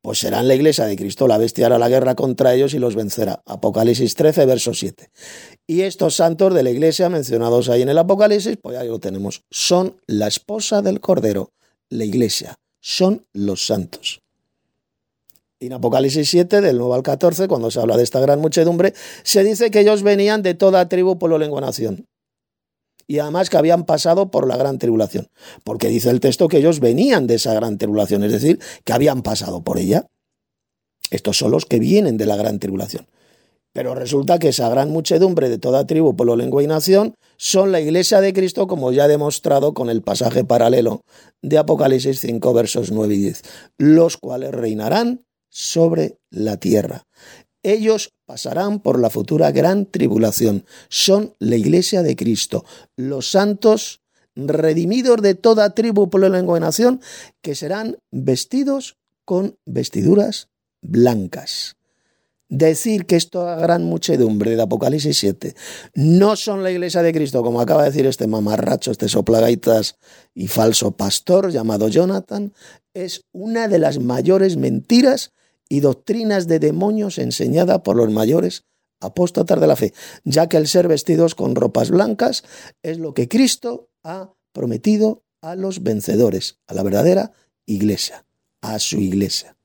pues serán la iglesia de Cristo. La bestia hará la guerra contra ellos y los vencerá. Apocalipsis trece, verso siete. Y estos santos de la iglesia mencionados ahí en el Apocalipsis, pues ahí lo tenemos. Son la esposa del Cordero, la iglesia. Son los santos. Y en Apocalipsis siete, del nueve al catorce, cuando se habla de esta gran muchedumbre, se dice que ellos venían de toda tribu, pueblo, lengua, nación. Y además que habían pasado por la gran tribulación. Porque dice el texto que ellos venían de esa gran tribulación, es decir, que habían pasado por ella. Estos son los que vienen de la gran tribulación. Pero resulta que esa gran muchedumbre de toda tribu, pueblo, lengua y nación son la iglesia de Cristo, como ya he demostrado con el pasaje paralelo de Apocalipsis cinco, versos nueve y diez, los cuales reinarán sobre la tierra. Ellos pasarán por la futura gran tribulación. Son la iglesia de Cristo, los santos redimidos de toda tribu, pueblo, lengua y nación, que serán vestidos con vestiduras blancas. Decir que esta gran muchedumbre de Apocalipsis siete no son la iglesia de Cristo, como acaba de decir este mamarracho, este soplagaitas y falso pastor llamado Jonathan, es una de las mayores mentiras y doctrinas de demonios enseñada por los mayores apóstatas de la fe, ya que el ser vestidos con ropas blancas es lo que Cristo ha prometido a los vencedores, a la verdadera iglesia, a su iglesia.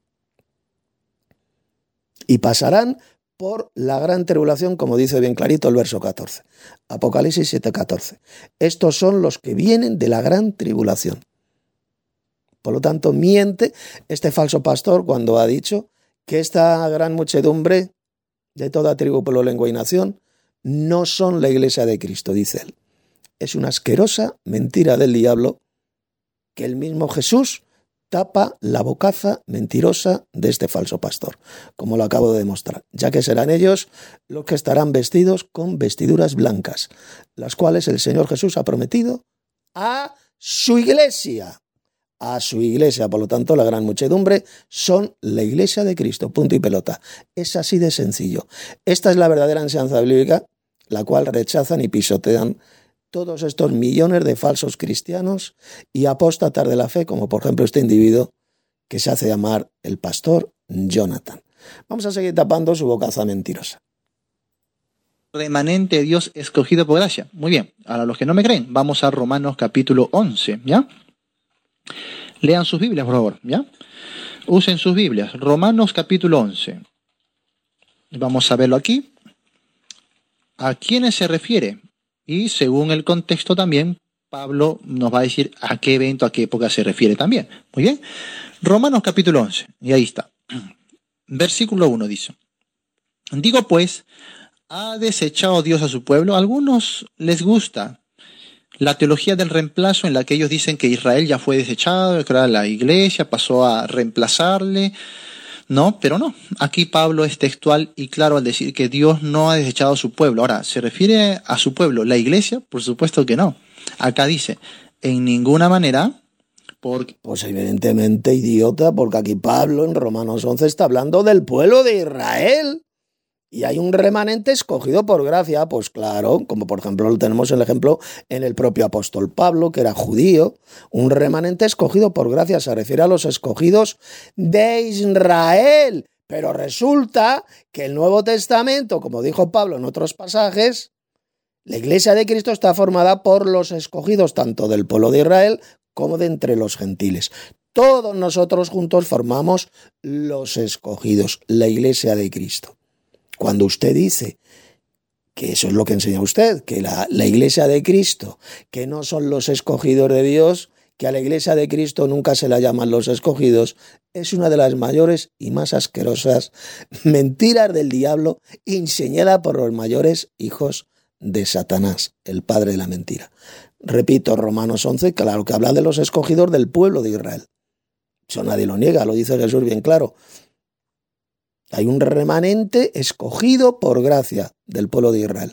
Y pasarán por la gran tribulación, como dice bien clarito el verso catorce. Apocalipsis siete, catorce. Estos son los que vienen de la gran tribulación. Por lo tanto, miente este falso pastor cuando ha dicho que esta gran muchedumbre de toda tribu, pueblo, lengua y nación no son la iglesia de Cristo, dice él. Es una asquerosa mentira del diablo que el mismo Jesús tapa la bocaza mentirosa de este falso pastor, como lo acabo de demostrar, ya que serán ellos los que estarán vestidos con vestiduras blancas, las cuales el Señor Jesús ha prometido a su iglesia. A su iglesia, por lo tanto, la gran muchedumbre son la iglesia de Cristo, punto y pelota. Es así de sencillo. Esta es la verdadera enseñanza bíblica, la cual rechazan y pisotean todos estos millones de falsos cristianos y apóstatas de la fe, como por ejemplo este individuo que se hace llamar el pastor Jonathan. Vamos a seguir tapando su bocaza mentirosa. Remanente de Dios escogido por gracia. Muy bien, ahora los que no me creen, vamos a Romanos capítulo once, ¿ya? Lean sus Biblias, por favor, ¿ya? Usen sus Biblias. Romanos capítulo once. Vamos a verlo aquí. ¿A quiénes se refiere? Y según el contexto también, Pablo nos va a decir a qué evento, a qué época se refiere también. Muy bien. Romanos capítulo once. Y ahí está. Versículo uno dice: digo pues, ¿ha desechado Dios a su pueblo? A algunos les gusta la teología del reemplazo, en la que ellos dicen que Israel ya fue desechado, que la iglesia pasó a reemplazarle. No, pero no. Aquí Pablo es textual y claro al decir que Dios no ha desechado a su pueblo. Ahora, ¿se refiere a su pueblo la iglesia? Por supuesto que no. Acá dice, en ninguna manera, porque... Pues evidentemente idiota, porque aquí Pablo en Romanos once está hablando del pueblo de Israel. Y hay un remanente escogido por gracia, pues claro, como por ejemplo lo tenemos el ejemplo en el propio apóstol Pablo, que era judío. Un remanente escogido por gracia se refiere a los escogidos de Israel. Pero resulta que el Nuevo Testamento, como dijo Pablo en otros pasajes, la iglesia de Cristo está formada por los escogidos tanto del pueblo de Israel como de entre los gentiles. Todos nosotros juntos formamos los escogidos, la iglesia de Cristo. Cuando usted dice que eso es lo que enseña usted, que la, la iglesia de Cristo, que no son los escogidos de Dios, que a la iglesia de Cristo nunca se la llaman los escogidos, es una de las mayores y más asquerosas mentiras del diablo enseñada por los mayores hijos de Satanás, el padre de la mentira. Repito, Romanos once, claro que habla de los escogidos del pueblo de Israel. Eso nadie lo niega, lo dice Jesús bien claro. Hay un remanente escogido por gracia del pueblo de Israel.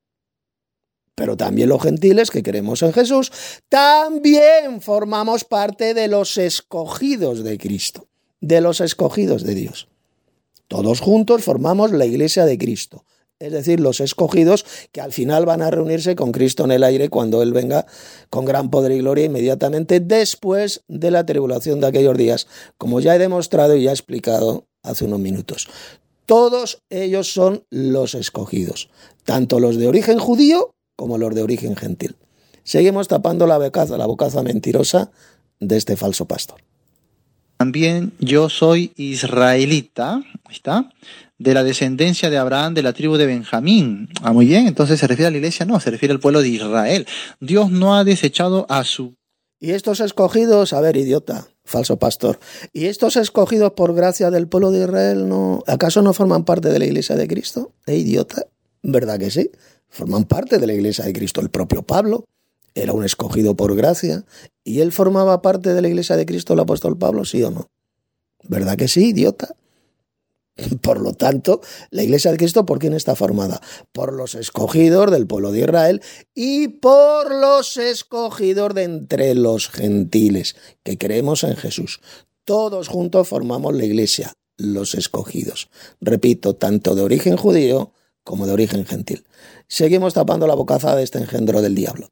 Pero también los gentiles que creemos en Jesús, también formamos parte de los escogidos de Cristo, de los escogidos de Dios. Todos juntos formamos la iglesia de Cristo, es decir, los escogidos, que al final van a reunirse con Cristo en el aire cuando Él venga con gran poder y gloria inmediatamente después de la tribulación de aquellos días, como ya he demostrado y ya he explicado hace unos minutos. Todos ellos son los escogidos, tanto los de origen judío como los de origen gentil. Seguimos tapando la bocaza, la bocaza mentirosa de este falso pastor. También yo soy israelita, ahí está, de la descendencia de Abraham, de la tribu de Benjamín. Ah, muy bien, entonces se refiere a la iglesia, no, se refiere al pueblo de Israel. Dios no ha desechado a su... Y estos escogidos, a ver, idiota, falso pastor, ¿y estos escogidos por gracia del pueblo de Israel, no, acaso no forman parte de la iglesia de Cristo? ¿Eh, idiota? ¿Verdad que sí? Forman parte de la iglesia de Cristo. El propio Pablo era un escogido por gracia, y él formaba parte de la iglesia de Cristo, el apóstol Pablo, ¿sí o no? ¿Verdad que sí, idiota? Por lo tanto, la iglesia de Cristo, ¿por quién está formada? Por los escogidos del pueblo de Israel y por los escogidos de entre los gentiles, que creemos en Jesús. Todos juntos formamos la iglesia, los escogidos. Repito, tanto de origen judío como de origen gentil. Seguimos tapando la bocaza de este engendro del diablo.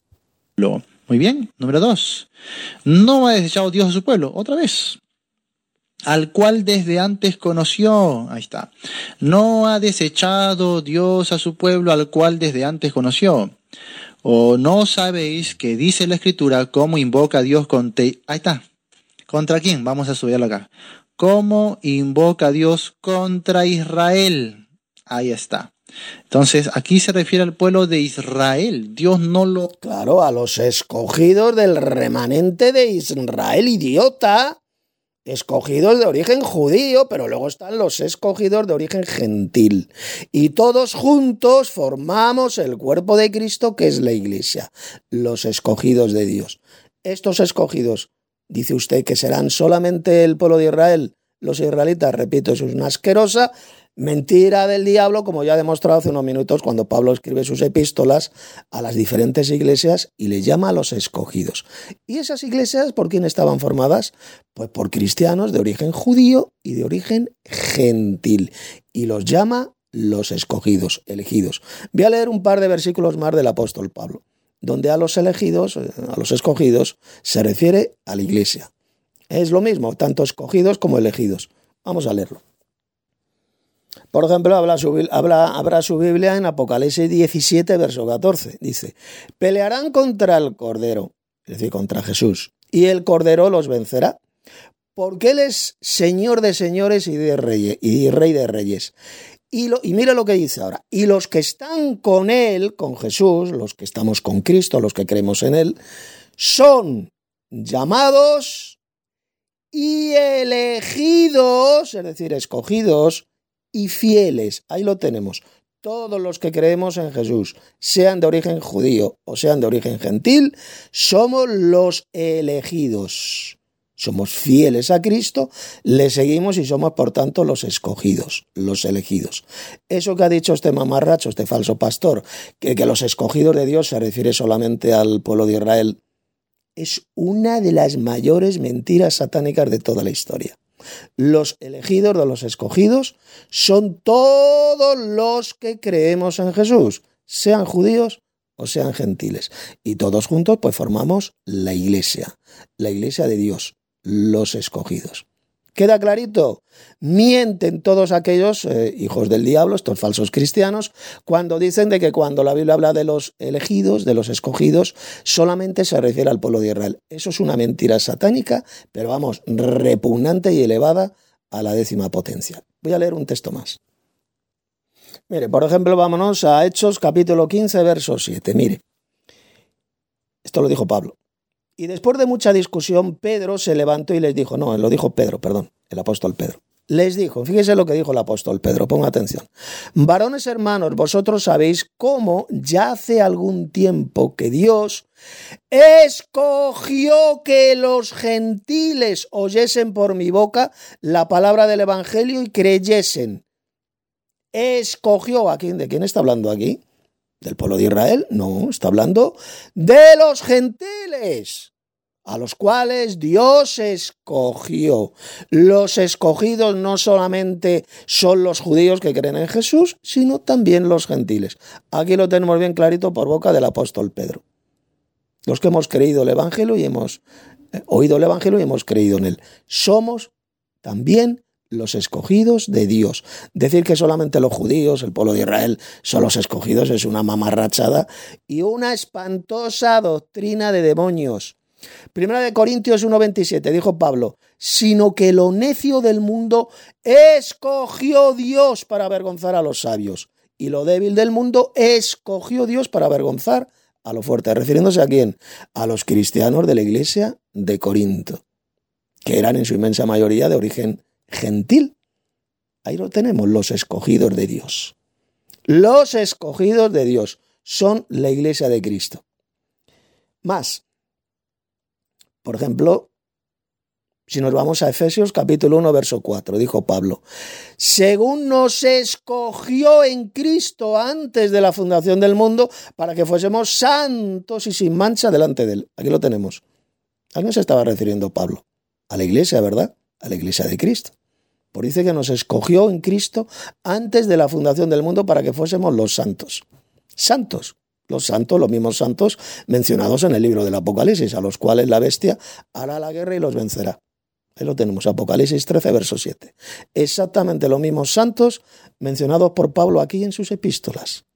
Muy bien, número dos. No ha desechado Dios a su pueblo, otra vez. Al cual desde antes conoció. Ahí está. No ha desechado Dios a su pueblo, al cual desde antes conoció. O no sabéis que dice la Escritura cómo invoca a Dios contra... Ahí está. ¿Contra quién? Vamos a subirlo acá. ¿Cómo invoca a Dios contra Israel? Ahí está. Entonces, aquí se refiere al pueblo de Israel. Dios no lo... Claro, a los escogidos del remanente de Israel, idiota. Escogidos de origen judío, pero luego están los escogidos de origen gentil. Y todos juntos formamos el cuerpo de Cristo, que es la iglesia, los escogidos de Dios. Estos escogidos, dice usted que serán solamente el pueblo de Israel, los israelitas, repito, eso es una asquerosa mentira del diablo, como ya he demostrado hace unos minutos cuando Pablo escribe sus epístolas a las diferentes iglesias y les llama a los escogidos. ¿Y esas iglesias por quién estaban formadas? Pues por cristianos de origen judío y de origen gentil. Y los llama los escogidos, elegidos. Voy a leer un par de versículos más del apóstol Pablo, donde a los elegidos, a los escogidos, se refiere a la iglesia. Es lo mismo, tanto escogidos como elegidos. Vamos a leerlo. Por ejemplo, habla su, habla, habrá su Biblia en Apocalipsis diecisiete, verso catorce. Dice, pelearán contra el Cordero, es decir, contra Jesús, y el Cordero los vencerá, porque Él es Señor de señores y, de reyes, y Rey de reyes. Y, lo, y mira lo que dice ahora, y los que están con Él, con Jesús, los que estamos con Cristo, los que creemos en Él, son llamados y elegidos, es decir, escogidos, y fieles. Ahí lo tenemos. Todos los que creemos en Jesús, sean de origen judío o sean de origen gentil, somos los elegidos. Somos fieles a Cristo, le seguimos y somos por tanto los escogidos, los elegidos. Eso que ha dicho este mamarracho, este falso pastor, que, que los escogidos de Dios se refiere solamente al pueblo de Israel, es una de las mayores mentiras satánicas de toda la historia. Los elegidos de los escogidos son todos los que creemos en Jesús, sean judíos o sean gentiles. Y todos juntos pues formamos la iglesia, la iglesia de Dios, los escogidos. ¿Queda clarito? Mienten todos aquellos eh, hijos del diablo, estos falsos cristianos, cuando dicen de que cuando la Biblia habla de los elegidos, de los escogidos, solamente se refiere al pueblo de Israel. Eso es una mentira satánica, pero vamos, repugnante y elevada a la décima potencia. Voy a leer un texto más. Mire, por ejemplo, vámonos a Hechos capítulo quince, verso siete. Mire, esto lo dijo Pablo. Y después de mucha discusión, Pedro se levantó y les dijo, no, lo dijo Pedro, perdón, el apóstol Pedro. Les dijo, fíjese lo que dijo el apóstol Pedro, ponga atención. Varones hermanos, vosotros sabéis cómo ya hace algún tiempo que Dios escogió que los gentiles oyesen por mi boca la palabra del evangelio y creyesen. Escogió, ¿a quién? ¿De quién está hablando aquí? ¿Del pueblo de Israel? No, está hablando de los gentiles. a los cuales Dios escogió. Los escogidos no solamente son los judíos que creen en Jesús, sino también los gentiles. Aquí lo tenemos bien clarito por boca del apóstol Pedro. Los que hemos creído el Evangelio y hemos eh, oído el Evangelio y hemos creído en él. Somos también los escogidos de Dios. Decir que solamente los judíos, el pueblo de Israel, son los escogidos es una mamarrachada y una espantosa doctrina de demonios. Primera de Corintios uno veintisiete, dijo Pablo, sino que lo necio del mundo escogió Dios para avergonzar a los sabios, y lo débil del mundo escogió Dios para avergonzar a lo fuerte. ¿Refiriéndose a quién? A los cristianos de la iglesia de Corinto, que eran en su inmensa mayoría de origen gentil. Ahí lo tenemos, los escogidos de Dios. Los escogidos de Dios son la iglesia de Cristo. Más, por ejemplo, si nos vamos a Efesios capítulo uno, verso cuatro, dijo Pablo, según nos escogió en Cristo antes de la fundación del mundo para que fuésemos santos y sin mancha delante de él. Aquí lo tenemos. ¿A quién se estaba refiriendo Pablo? A la iglesia, ¿verdad? A la iglesia de Cristo. Por dice que nos escogió en Cristo antes de la fundación del mundo para que fuésemos los santos. Santos. Los santos, los mismos santos mencionados en el libro del Apocalipsis, a los cuales la bestia hará la guerra y los vencerá. Ahí lo tenemos, Apocalipsis trece, verso siete. Exactamente los mismos santos mencionados por Pablo aquí en sus epístolas.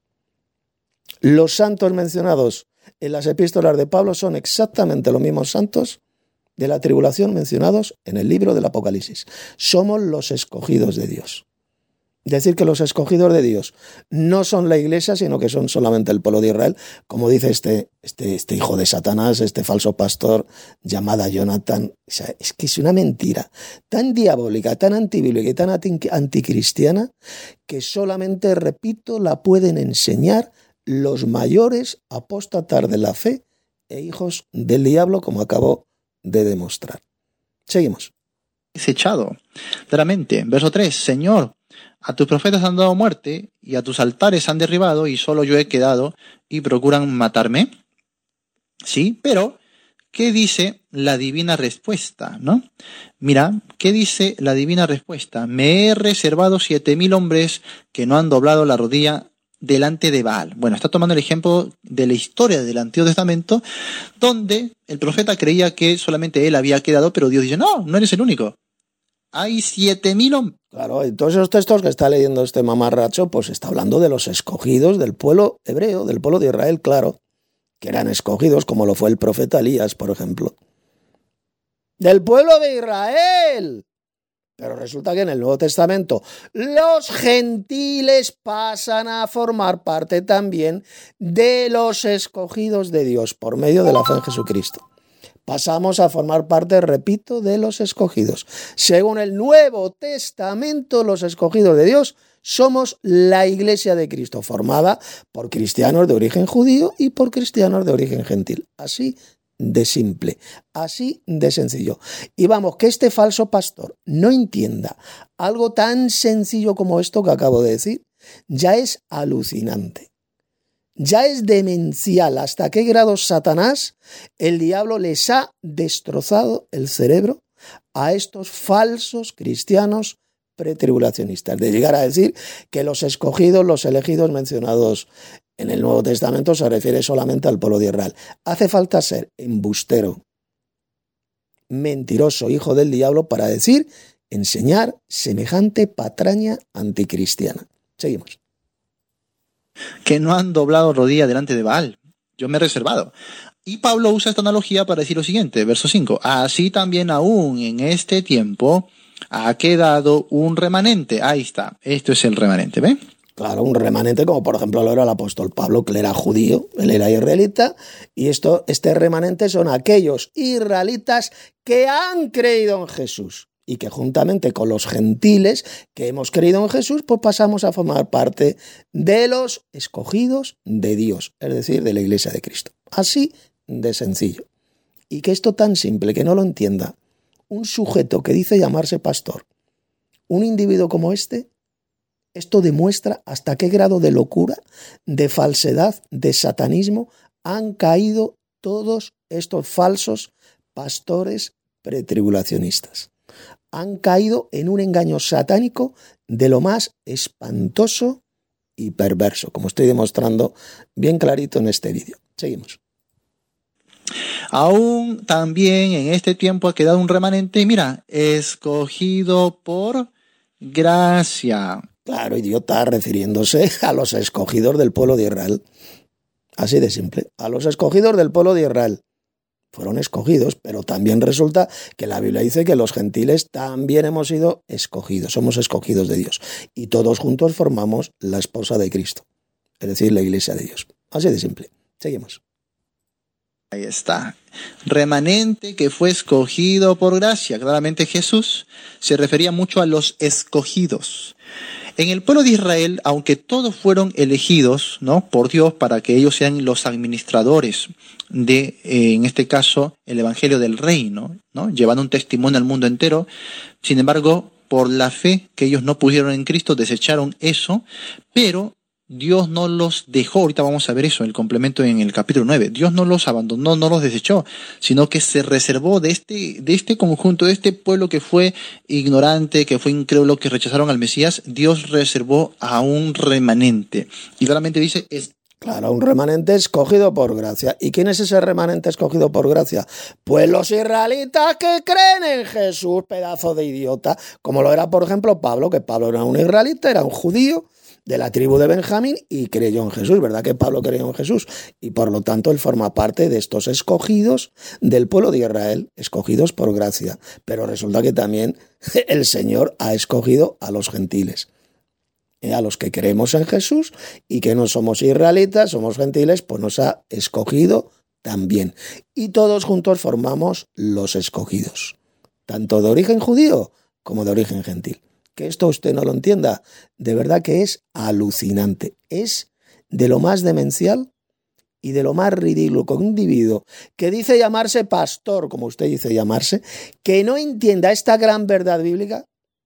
Los santos mencionados en las epístolas de Pablo son exactamente los mismos santos de la tribulación mencionados en el libro del Apocalipsis. Somos los escogidos de Dios. Decir que los escogidos de Dios no son la iglesia, sino que son solamente el pueblo de Israel, como dice este, este, este hijo de Satanás, este falso pastor llamado Jonathan. O sea, es que es una mentira tan diabólica, tan antibíblica y tan anticristiana que solamente, repito, la pueden enseñar los mayores apóstatas de la fe e hijos del diablo, como acabo de demostrar. Seguimos. Es echado de la mente. Verso tres. Señor, a tus profetas han dado muerte y a tus altares han derribado y solo yo he quedado y procuran matarme. Sí, pero ¿qué dice la divina respuesta? ¿No? Mira, ¿qué dice la divina respuesta? Me he reservado siete mil hombres que no han doblado la rodilla delante de Baal. Bueno, está tomando el ejemplo de la historia del Antiguo Testamento, donde el profeta creía que solamente él había quedado, pero Dios dice, no, no eres el único. Hay siete mil hombres. Claro, en todos esos textos que está leyendo este mamarracho, pues está hablando de los escogidos del pueblo hebreo, del pueblo de Israel, claro, que eran escogidos, como lo fue el profeta Elías, por ejemplo. Del pueblo de Israel. Pero resulta que en el Nuevo Testamento los gentiles pasan a formar parte también de los escogidos de Dios por medio de la fe en Jesucristo. Pasamos a formar parte, repito, de los escogidos. Según el Nuevo Testamento, los escogidos de Dios somos la iglesia de Cristo, formada por cristianos de origen judío y por cristianos de origen gentil. Así de simple, así de sencillo. Y vamos, que este falso pastor no entienda algo tan sencillo como esto que acabo de decir, ya es alucinante. Ya es demencial hasta qué grado Satanás, el diablo, les ha destrozado el cerebro a estos falsos cristianos pretribulacionistas, de llegar a decir que los escogidos, los elegidos mencionados en el Nuevo Testamento se refiere solamente al pueblo de Israel. Hace falta ser embustero, mentiroso, hijo del diablo para decir, enseñar semejante patraña anticristiana. Seguimos. Que no han doblado rodilla delante de Baal. Yo me he reservado. Y Pablo usa esta analogía para decir lo siguiente, verso cinco. Así también aún en este tiempo ha quedado un remanente. Ahí está. Esto es el remanente, ¿ve? Claro, un remanente como por ejemplo lo era el apóstol Pablo, que él era judío, él era israelita, y esto, este remanente son aquellos israelitas que han creído en Jesús y que juntamente con los gentiles que hemos creído en Jesús, pues pasamos a formar parte de los escogidos de Dios, es decir, de la iglesia de Cristo. Así de sencillo. Y que esto tan simple, que no lo entienda un sujeto que dice llamarse pastor, un individuo como este, esto demuestra hasta qué grado de locura, de falsedad, de satanismo han caído todos estos falsos pastores pretribulacionistas. Han caído en un engaño satánico de lo más espantoso y perverso, como estoy demostrando bien clarito en este vídeo. Seguimos. Aún también en este tiempo ha quedado un remanente, mira, escogido por gracia. Claro, idiota, refiriéndose a los escogidos del pueblo de Israel. Así de simple, a los escogidos del pueblo de Israel. Fueron escogidos, pero también resulta que la Biblia dice que los gentiles también hemos sido escogidos, somos escogidos de Dios. Y todos juntos formamos la esposa de Cristo, es decir, la iglesia de Dios. Así de simple. Seguimos. Ahí está. Remanente que fue escogido por gracia. Claramente Jesús se refería mucho a los escogidos. En el pueblo de Israel, aunque todos fueron elegidos, ¿no?, por Dios para que ellos sean los administradores de, eh, en este caso, el evangelio del reino, ¿no?, llevando un testimonio al mundo entero, sin embargo, por la fe que ellos no pusieron en Cristo, desecharon eso, pero Dios no los dejó. Ahorita vamos a ver eso, el complemento en el capítulo nueve. Dios no los abandonó, no los desechó, sino que se reservó de este, de este conjunto, de este pueblo que fue ignorante, que fue incrédulo, que rechazaron al Mesías. Dios reservó a un remanente. Y claramente dice... Es Claro, un remanente escogido por gracia. ¿Y quién es ese remanente escogido por gracia? Pues los israelitas que creen en Jesús, pedazo de idiota, como lo era, por ejemplo, Pablo, que Pablo era un israelita, era un judío de la tribu de Benjamín y creyó en Jesús, ¿verdad que Pablo creyó en Jesús? Y por lo tanto él forma parte de estos escogidos del pueblo de Israel, escogidos por gracia. Pero resulta que también el Señor ha escogido a los gentiles, a los que creemos en Jesús y que no somos israelitas, somos gentiles, pues nos ha escogido también. Y todos juntos formamos los escogidos, tanto de origen judío como de origen gentil. Que esto usted no lo entienda, de verdad que es alucinante. Es de lo más demencial y de lo más ridículo con un individuo que dice llamarse pastor, como usted dice llamarse, que no entienda esta gran verdad bíblica,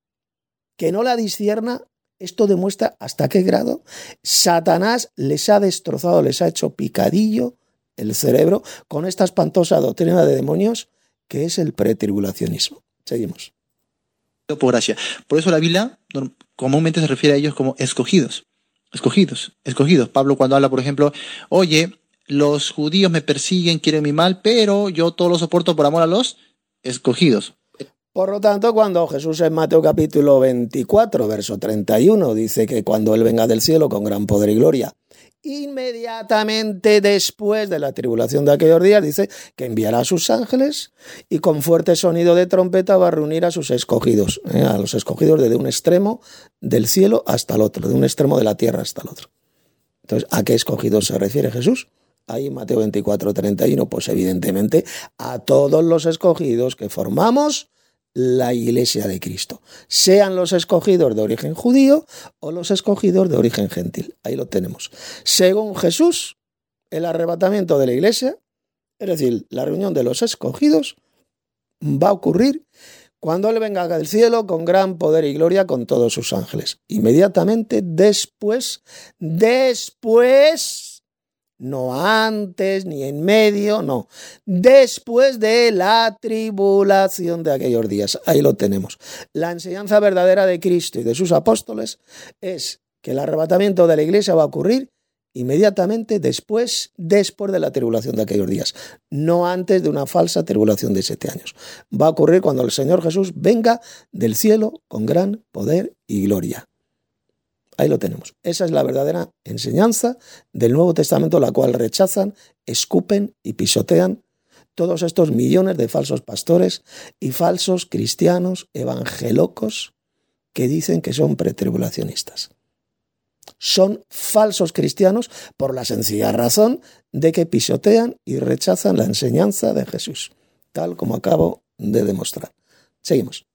que no la discierna. Esto demuestra hasta qué grado Satanás les ha destrozado, les ha hecho picadillo el cerebro con esta espantosa doctrina de demonios que es el pretribulacionismo. Seguimos. Por gracia. Por eso la Biblia comúnmente se refiere a ellos como escogidos. Escogidos, escogidos. Pablo cuando habla, por ejemplo, oye, los judíos me persiguen, quieren mi mal, pero yo todo lo soporto por amor a los escogidos. Por lo tanto, cuando Jesús en Mateo capítulo veinticuatro, verso treinta y uno, dice que cuando Él venga del cielo con gran poder y gloria, inmediatamente después de la tribulación de aquellos días, dice que enviará a sus ángeles y con fuerte sonido de trompeta va a reunir a sus escogidos, ¿eh? a los escogidos desde un extremo del cielo hasta el otro, de un extremo de la tierra hasta el otro. Entonces, ¿a qué escogidos se refiere Jesús? Ahí en Mateo veinticuatro, treinta y uno, pues evidentemente a todos los escogidos que formamos la iglesia de Cristo, sean los escogidos de origen judío o los escogidos de origen gentil. Ahí lo tenemos. Según Jesús, el arrebatamiento de la iglesia, es decir, la reunión de los escogidos, va a ocurrir cuando Él venga del cielo con gran poder y gloria con todos sus ángeles. Inmediatamente después, después, no antes ni en medio, no, después de la tribulación de aquellos días. Ahí lo tenemos. La enseñanza verdadera de Cristo y de sus apóstoles es que el arrebatamiento de la iglesia va a ocurrir inmediatamente después, después de la tribulación de aquellos días, no antes de una falsa tribulación de siete años. Va a ocurrir cuando el Señor Jesús venga del cielo con gran poder y gloria. Ahí lo tenemos. Esa es la verdadera enseñanza del Nuevo Testamento, la cual rechazan, escupen y pisotean todos estos millones de falsos pastores y falsos cristianos evangelocos que dicen que son pretribulacionistas. Son falsos cristianos por la sencilla razón de que pisotean y rechazan la enseñanza de Jesús, tal como acabo de demostrar. Seguimos.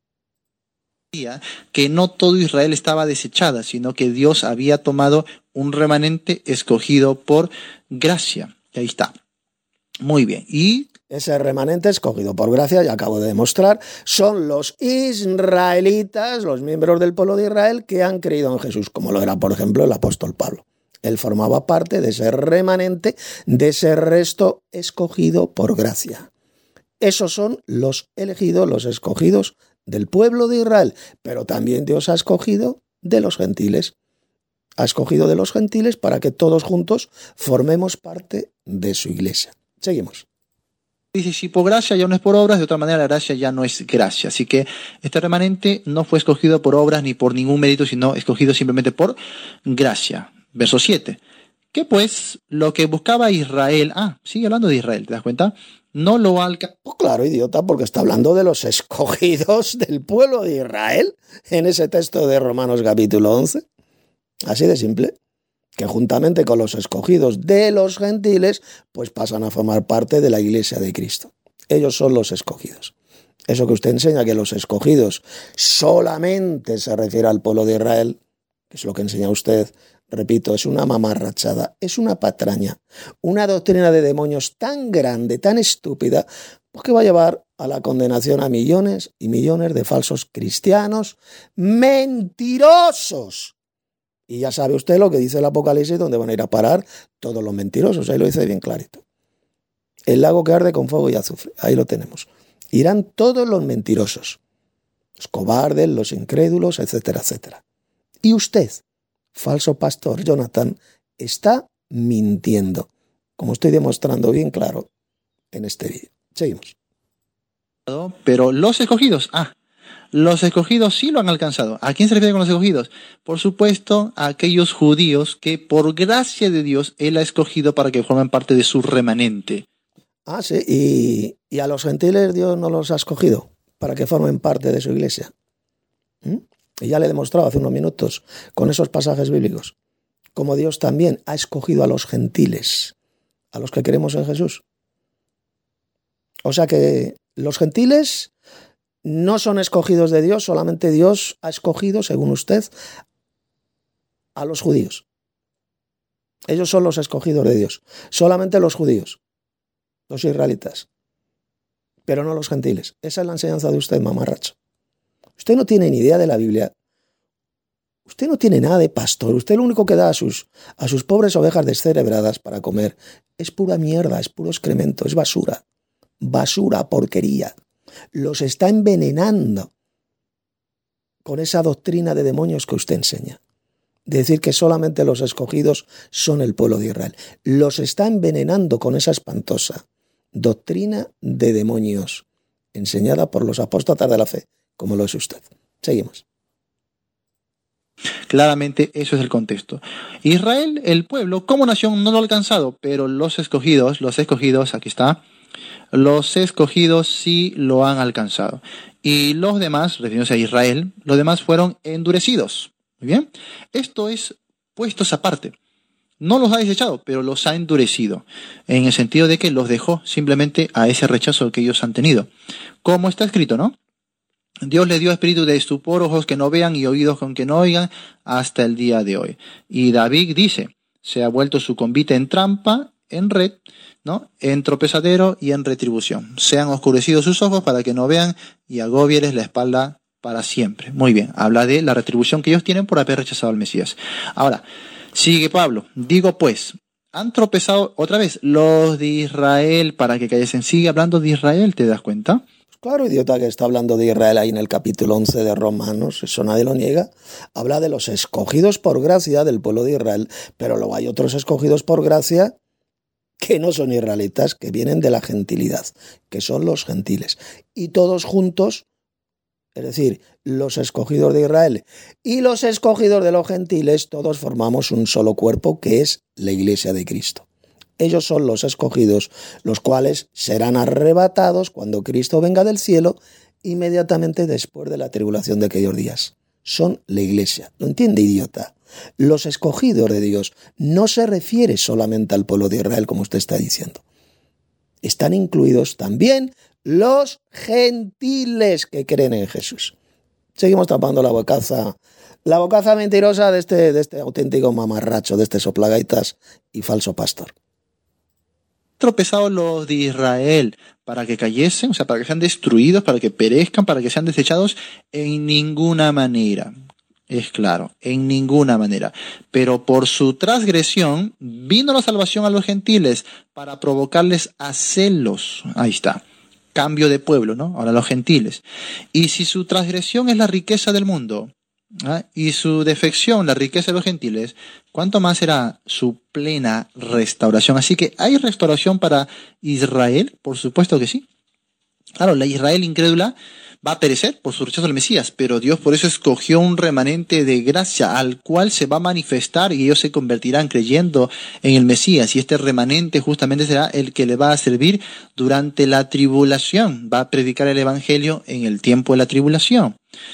Que no todo Israel estaba desechada, sino que Dios había tomado un remanente escogido por gracia. Y ahí está. Muy bien. Y ese remanente escogido por gracia, ya acabo de demostrar, son los israelitas, los miembros del pueblo de Israel que han creído en Jesús, como lo era, por ejemplo, el apóstol Pablo. Él formaba parte de ese remanente, de ese resto escogido por gracia. Esos son los elegidos, los escogidos del pueblo de Israel. Pero también Dios ha escogido de los gentiles. Ha escogido de los gentiles para que todos juntos formemos parte de su iglesia. Seguimos. Dice, si por gracia ya no es por obras, de otra manera la gracia ya no es gracia. Así que este remanente no fue escogido por obras ni por ningún mérito, sino escogido simplemente por gracia. Verso siete. Que pues lo que buscaba Israel, ah, sigue hablando de Israel, ¿te das cuenta? No lo alcanzó. Pues claro, idiota, porque está hablando de los escogidos del pueblo de Israel en ese texto de Romanos capítulo once. Así de simple. Que juntamente con los escogidos de los gentiles, pues pasan a formar parte de la iglesia de Cristo. Ellos son los escogidos. Eso que usted enseña, que los escogidos solamente se refiere al pueblo de Israel, que es lo que enseña usted, repito, es una mamarrachada, es una patraña, una doctrina de demonios tan grande, tan estúpida, pues que va a llevar a la condenación a millones y millones de falsos cristianos mentirosos. Y ya sabe usted lo que dice el Apocalipsis, donde van a ir a parar todos los mentirosos. Ahí lo dice bien clarito. El lago que arde con fuego y azufre. Ahí lo tenemos. Irán todos los mentirosos. Los cobardes, los incrédulos, etcétera, etcétera. Y usted, falso pastor Jonathan, está mintiendo. Como estoy demostrando bien claro en este vídeo. Seguimos. Pero los escogidos, ah, los escogidos sí lo han alcanzado. ¿A quién se refiere con los escogidos? Por supuesto, a aquellos judíos que por gracia de Dios Él ha escogido para que formen parte de su remanente. Ah, sí, y, y a los gentiles Dios no los ha escogido para que formen parte de su iglesia. ¿Mm? Y ya le he demostrado hace unos minutos con esos pasajes bíblicos como Dios también ha escogido a los gentiles, a los que creemos en Jesús. O sea que los gentiles no son escogidos de Dios, solamente Dios ha escogido, según usted, a los judíos. Ellos son los escogidos de Dios. Solamente los judíos, los israelitas, pero no los gentiles. Esa es la enseñanza de usted, mamarracho. Usted no tiene ni idea de la Biblia. Usted no tiene nada de pastor. Usted lo único que da a sus, a sus pobres ovejas descerebradas para comer es pura mierda, es puro excremento, es basura. Basura, porquería. Los está envenenando con esa doctrina de demonios que usted enseña. De decir que solamente los escogidos son el pueblo de Israel. Los está envenenando con esa espantosa doctrina de demonios enseñada por los apóstatas de la fe, como lo es usted. Seguimos. Claramente eso es el contexto. Israel, el pueblo, como nación no lo ha alcanzado, pero los escogidos, los escogidos, aquí está, los escogidos sí lo han alcanzado. Y los demás, refiriéndose a Israel, los demás fueron endurecidos. Muy bien. Esto es puestos aparte. No los ha desechado, pero los ha endurecido. En el sentido de que los dejó simplemente a ese rechazo que ellos han tenido. Como está escrito, ¿no? Dios les dio espíritu de estupor, ojos que no vean y oídos con que no oigan, hasta el día de hoy. Y David dice, se ha vuelto su convite en trampa, en red, ¿no? En tropezadero y en retribución. Se han oscurecido sus ojos para que no vean y agobieles la espalda para siempre. Muy bien, habla de la retribución que ellos tienen por haber rechazado al Mesías. Ahora, sigue Pablo. Digo pues, han tropezado otra vez los de Israel para que cayesen. Sigue hablando de Israel, ¿te das cuenta? Claro, idiota, que está hablando de Israel ahí en el capítulo once de Romanos, eso nadie lo niega. Habla de los escogidos por gracia del pueblo de Israel, pero luego hay otros escogidos por gracia que no son israelitas, que vienen de la gentilidad, que son los gentiles. Y todos juntos, es decir, los escogidos de Israel y los escogidos de los gentiles, todos formamos un solo cuerpo que es la iglesia de Cristo. Ellos son los escogidos, los cuales serán arrebatados cuando Cristo venga del cielo, inmediatamente después de la tribulación de aquellos días. Son la iglesia. ¿Lo entiende, idiota? Los escogidos de Dios no se refiere solamente al pueblo de Israel, como usted está diciendo. Están incluidos también los gentiles que creen en Jesús. Seguimos tapando la bocaza, la bocaza mentirosa de este, de este auténtico mamarracho, de este soplagaitas y falso pastor. Tropezado los de Israel para que cayesen, o sea, para que sean destruidos, para que perezcan, para que sean desechados, en ninguna manera. Es claro, en ninguna manera. Pero por su transgresión vino la salvación a los gentiles para provocarles a celos. Ahí está. cambio de pueblo, ¿no? Ahora los gentiles. Y si su transgresión es la riqueza del mundo, ¿ah? y su defección la riqueza de los gentiles, ¿cuánto más será su plena restauración? Así que, ¿hay restauración para Israel? Por supuesto que sí. Claro, la Israel incrédula va a perecer por su rechazo al Mesías, pero Dios por eso escogió un remanente de gracia al cual se va a manifestar y ellos se convertirán creyendo en el Mesías, y este remanente justamente será el que le va a servir durante la tribulación, va a predicar el Evangelio en el tiempo de la tribulación.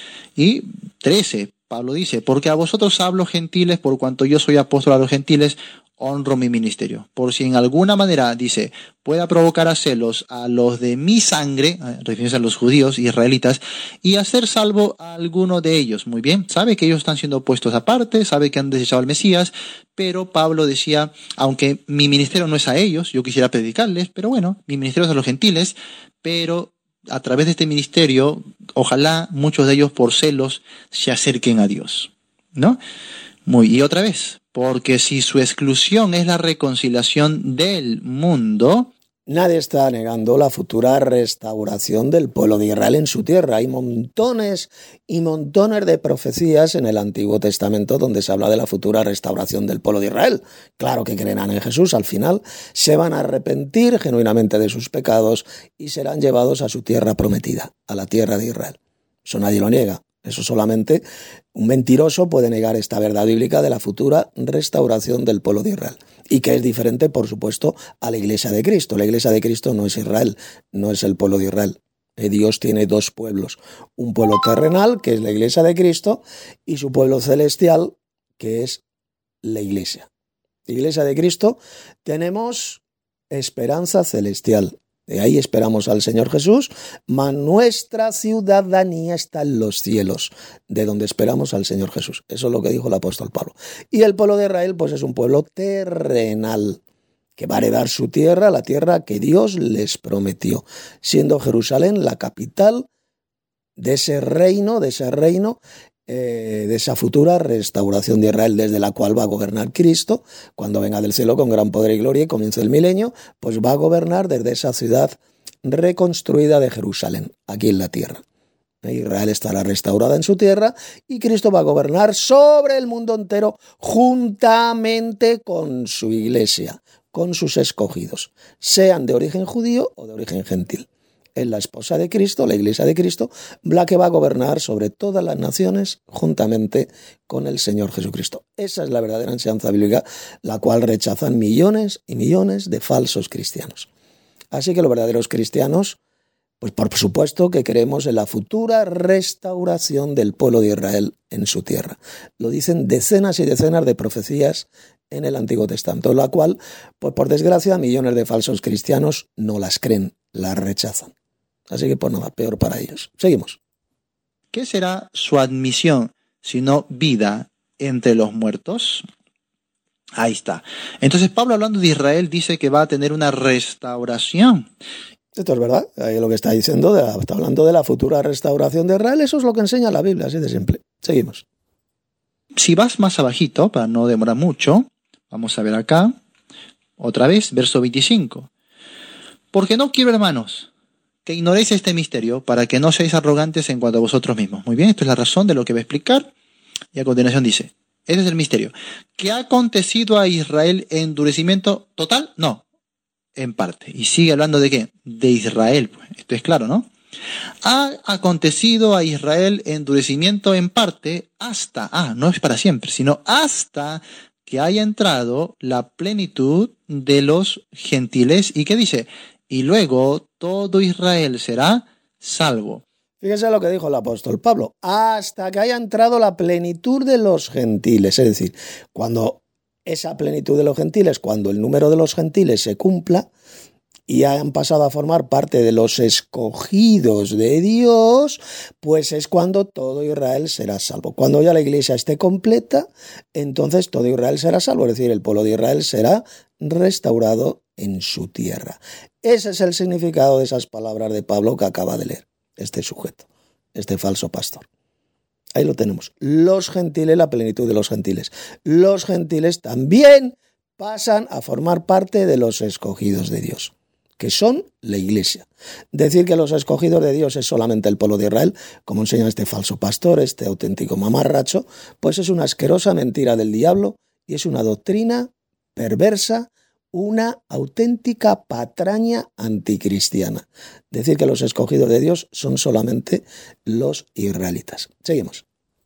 Y trece, Pablo dice, porque a vosotros hablo gentiles, por cuanto yo soy apóstol a los gentiles, honro mi ministerio. Por si en alguna manera, dice, pueda provocar a celos a los de mi sangre, refiriéndose a los judíos israelitas, y hacer salvo a alguno de ellos. Muy bien, sabe que ellos están siendo puestos aparte, sabe que han desechado al Mesías, pero Pablo decía, aunque mi ministerio no es a ellos, yo quisiera predicarles, pero bueno, mi ministerio es a los gentiles, pero a través de este ministerio, ojalá muchos de ellos por celos se acerquen a Dios, ¿no? Muy, y otra vez, porque si su exclusión es la reconciliación del mundo, nadie está negando la futura restauración del pueblo de Israel en su tierra. Hay montones y montones de profecías en el Antiguo Testamento donde se habla de la futura restauración del pueblo de Israel. Claro que creerán en Jesús, al final se van a arrepentir genuinamente de sus pecados y serán llevados a su tierra prometida, a la tierra de Israel. Eso nadie lo niega. Eso solamente un mentiroso puede negar esta verdad bíblica de la futura restauración del pueblo de Israel. Y que es diferente, por supuesto, a la Iglesia de Cristo. La Iglesia de Cristo no es Israel, no es el pueblo de Israel. Dios tiene dos pueblos. Un pueblo terrenal, que es la Iglesia de Cristo, y su pueblo celestial, que es la Iglesia. La Iglesia de Cristo tenemos esperanza celestial. De ahí esperamos al Señor Jesús, mas nuestra ciudadanía está en los cielos, de donde esperamos al Señor Jesús. Eso es lo que dijo el apóstol Pablo. Y el pueblo de Israel, pues es un pueblo terrenal, que va a heredar su tierra, la tierra que Dios les prometió, siendo Jerusalén la capital de ese reino, de ese reino, Eh, de esa futura restauración de Israel, desde la cual va a gobernar Cristo, cuando venga del cielo con gran poder y gloria y comience el milenio, pues va a gobernar desde esa ciudad reconstruida de Jerusalén, aquí en la tierra. Israel estará restaurada en su tierra y Cristo va a gobernar sobre el mundo entero juntamente con su iglesia, con sus escogidos, sean de origen judío o de origen gentil. Es la esposa de Cristo, la iglesia de Cristo, la que va a gobernar sobre todas las naciones juntamente con el Señor Jesucristo. Esa es la verdadera enseñanza bíblica, la cual rechazan millones y millones de falsos cristianos. Así que los verdaderos cristianos, pues por supuesto que creemos en la futura restauración del pueblo de Israel en su tierra. Lo dicen decenas y decenas de profecías en el Antiguo Testamento, la cual, pues por desgracia, millones de falsos cristianos no las creen, las rechazan. Así que pues nada, peor para ellos. Seguimos. ¿Qué será su admisión sino vida entre los muertos? Ahí está. Entonces Pablo, hablando de Israel, dice que va a tener una restauración. Esto es verdad, ahí es lo que está diciendo, de la, está hablando de la futura restauración de Israel. Eso es lo que enseña la Biblia, así de simple. Seguimos. Si vas más abajito, para no demorar mucho, vamos a ver acá, otra vez, verso veinticinco. Porque no quiero, hermanos, que ignoréis este misterio, para que no seáis arrogantes en cuanto a vosotros mismos. Muy bien, esto es la razón de lo que va a explicar. Y a continuación dice, ese es el misterio. ¿Qué ha acontecido a Israel endurecimiento total? No, en parte. Y sigue hablando de qué? De Israel. Esto es claro, ¿no? Ha acontecido a Israel endurecimiento en parte hasta, ah, no es para siempre, sino hasta que haya entrado la plenitud de los gentiles. ¿Y qué dice? Y luego todo Israel será salvo. Fíjese lo que dijo el apóstol Pablo, hasta que haya entrado la plenitud de los gentiles, es decir, cuando esa plenitud de los gentiles, cuando el número de los gentiles se cumpla y hayan pasado a formar parte de los escogidos de Dios, pues es cuando todo Israel será salvo. Cuando ya la iglesia esté completa, entonces todo Israel será salvo, es decir, el pueblo de Israel será restaurado en su tierra. Ese es el significado de esas palabras de Pablo que acaba de leer este sujeto, este falso pastor. Ahí lo tenemos. Los gentiles, la plenitud de los gentiles. Los gentiles también pasan a formar parte de los escogidos de Dios. que son la Iglesia. Decir que los escogidos de Dios es solamente el pueblo de Israel, como enseña este falso pastor, este auténtico mamarracho, pues es una asquerosa mentira del diablo y es una doctrina perversa, una auténtica patraña anticristiana. Decir que los escogidos de Dios son solamente los israelitas. Seguimos.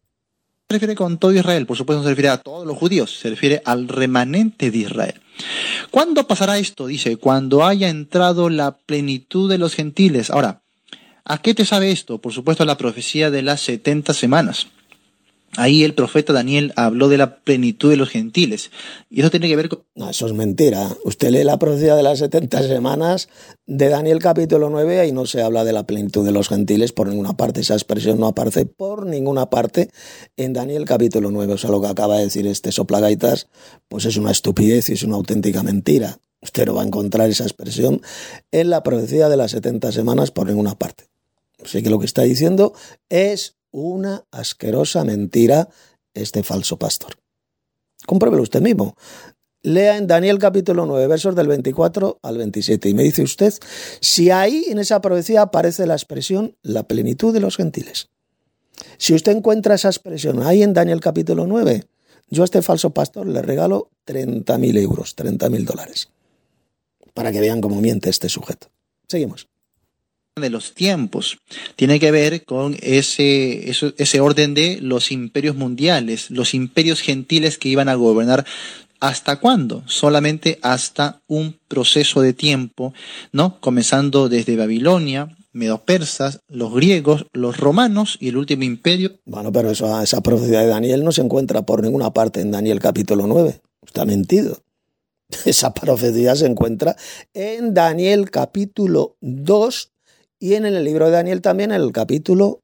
Se refiere con todo Israel, por supuesto no se refiere a todos los judíos, se refiere al remanente de Israel. ¿Cuándo pasará esto? Dice, cuando haya entrado la plenitud de los gentiles. Ahora, ¿a qué te sabe esto? Por supuesto, la profecía de las setenta semanas. Ahí el profeta Daniel habló de la plenitud de los gentiles. Y eso tiene que ver con... No, eso es mentira. Usted lee la profecía de las setenta semanas de Daniel capítulo nueve y no se habla de la plenitud de los gentiles por ninguna parte. Esa expresión no aparece por ninguna parte en Daniel capítulo nueve. O sea, lo que acaba de decir este soplagaitas, pues es una estupidez y es una auténtica mentira. Usted no va a encontrar esa expresión en la profecía de las setenta semanas por ninguna parte. Así que lo que está diciendo es una asquerosa mentira este falso pastor. Compruébelo usted mismo. Lea en Daniel capítulo nueve, versos del veinticuatro al veintisiete, y me dice usted si ahí en esa profecía aparece la expresión la plenitud de los gentiles. Si usted encuentra esa expresión ahí en Daniel capítulo nueve, yo a este falso pastor le regalo treinta mil euros, treinta mil dólares, para que vean cómo miente este sujeto. Seguimos. De los tiempos. Tiene que ver con ese, ese, ese orden de los imperios mundiales, los imperios gentiles que iban a gobernar. ¿Hasta cuándo? Solamente hasta un proceso de tiempo, ¿no? Comenzando desde Babilonia, medo-persas, los griegos, los romanos y el último imperio. Bueno, pero eso, esa profecía de Daniel no se encuentra por ninguna parte en Daniel capítulo nueve. Usted ha mentido. Esa profecía se encuentra en Daniel capítulo dos y en el libro de Daniel también en el capítulo,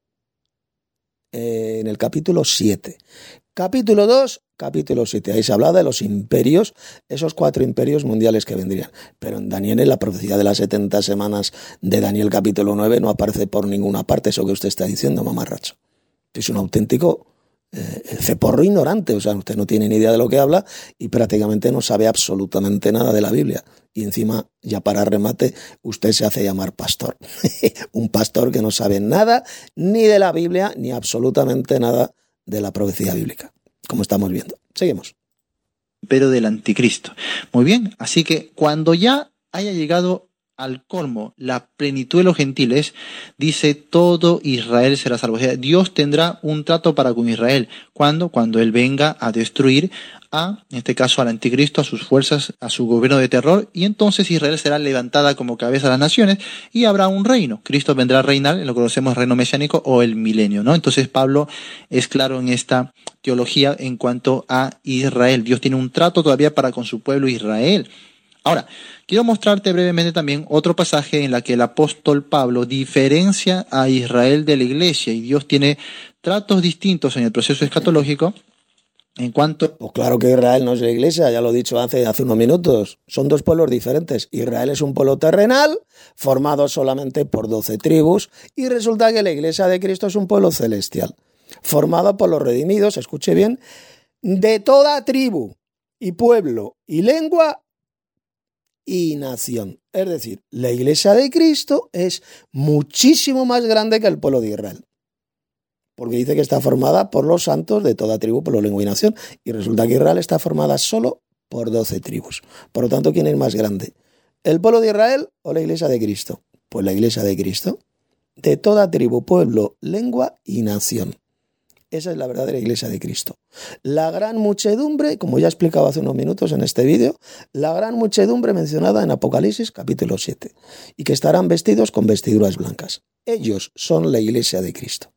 eh, en el capítulo siete. Capítulo dos, capítulo siete. Ahí se habla de los imperios, esos cuatro imperios mundiales que vendrían. Pero en Daniel, en la profecía de las setenta semanas de Daniel capítulo nueve, no aparece por ninguna parte eso que usted está diciendo, mamarracho. Es un auténtico eh, ceporro ignorante. O sea, usted no tiene ni idea de lo que habla y prácticamente no sabe absolutamente nada de la Biblia. Y encima, ya para remate, usted se hace llamar pastor. Un pastor que no sabe nada ni de la Biblia ni absolutamente nada de la profecía bíblica, como estamos viendo. Seguimos. Pero del anticristo. Muy bien, así que cuando ya haya llegado al colmo la plenitud de los gentiles, dice todo Israel será salvo. O sea, Dios tendrá un trato para con Israel. ¿Cuándo? Cuando Él venga a destruir a, en este caso al anticristo, a sus fuerzas, a su gobierno de terror, y entonces Israel será levantada como cabeza de las naciones y habrá un reino. Cristo vendrá a reinar, lo conocemos reino mesiánico o el milenio, ¿no? Entonces Pablo es claro en esta teología en cuanto a Israel. Dios tiene un trato todavía para con su pueblo Israel. Ahora, quiero mostrarte brevemente también otro pasaje en la que el apóstol Pablo diferencia a Israel de la iglesia y Dios tiene tratos distintos en el proceso escatológico en cuanto... Pues claro que Israel no es la iglesia, ya lo he dicho hace, hace unos minutos. Son dos pueblos diferentes. Israel es un pueblo terrenal formado solamente por doce tribus y resulta que la iglesia de Cristo es un pueblo celestial formado por los redimidos, escuche bien, de toda tribu y pueblo y lengua y nación. Es decir, la iglesia de Cristo es muchísimo más grande que el pueblo de Israel, porque dice que está formada por los santos de toda tribu, pueblo, lengua y nación, y resulta que Israel está formada solo por doce tribus. Por lo tanto, ¿quién es más grande? ¿El pueblo de Israel o la iglesia de Cristo? Pues la iglesia de Cristo, de toda tribu, pueblo, lengua y nación. Esa es la verdadera iglesia de Cristo. La gran muchedumbre, como ya he explicado hace unos minutos en este vídeo, la gran muchedumbre mencionada en Apocalipsis capítulo siete, y que estarán vestidos con vestiduras blancas. Ellos son la iglesia de Cristo.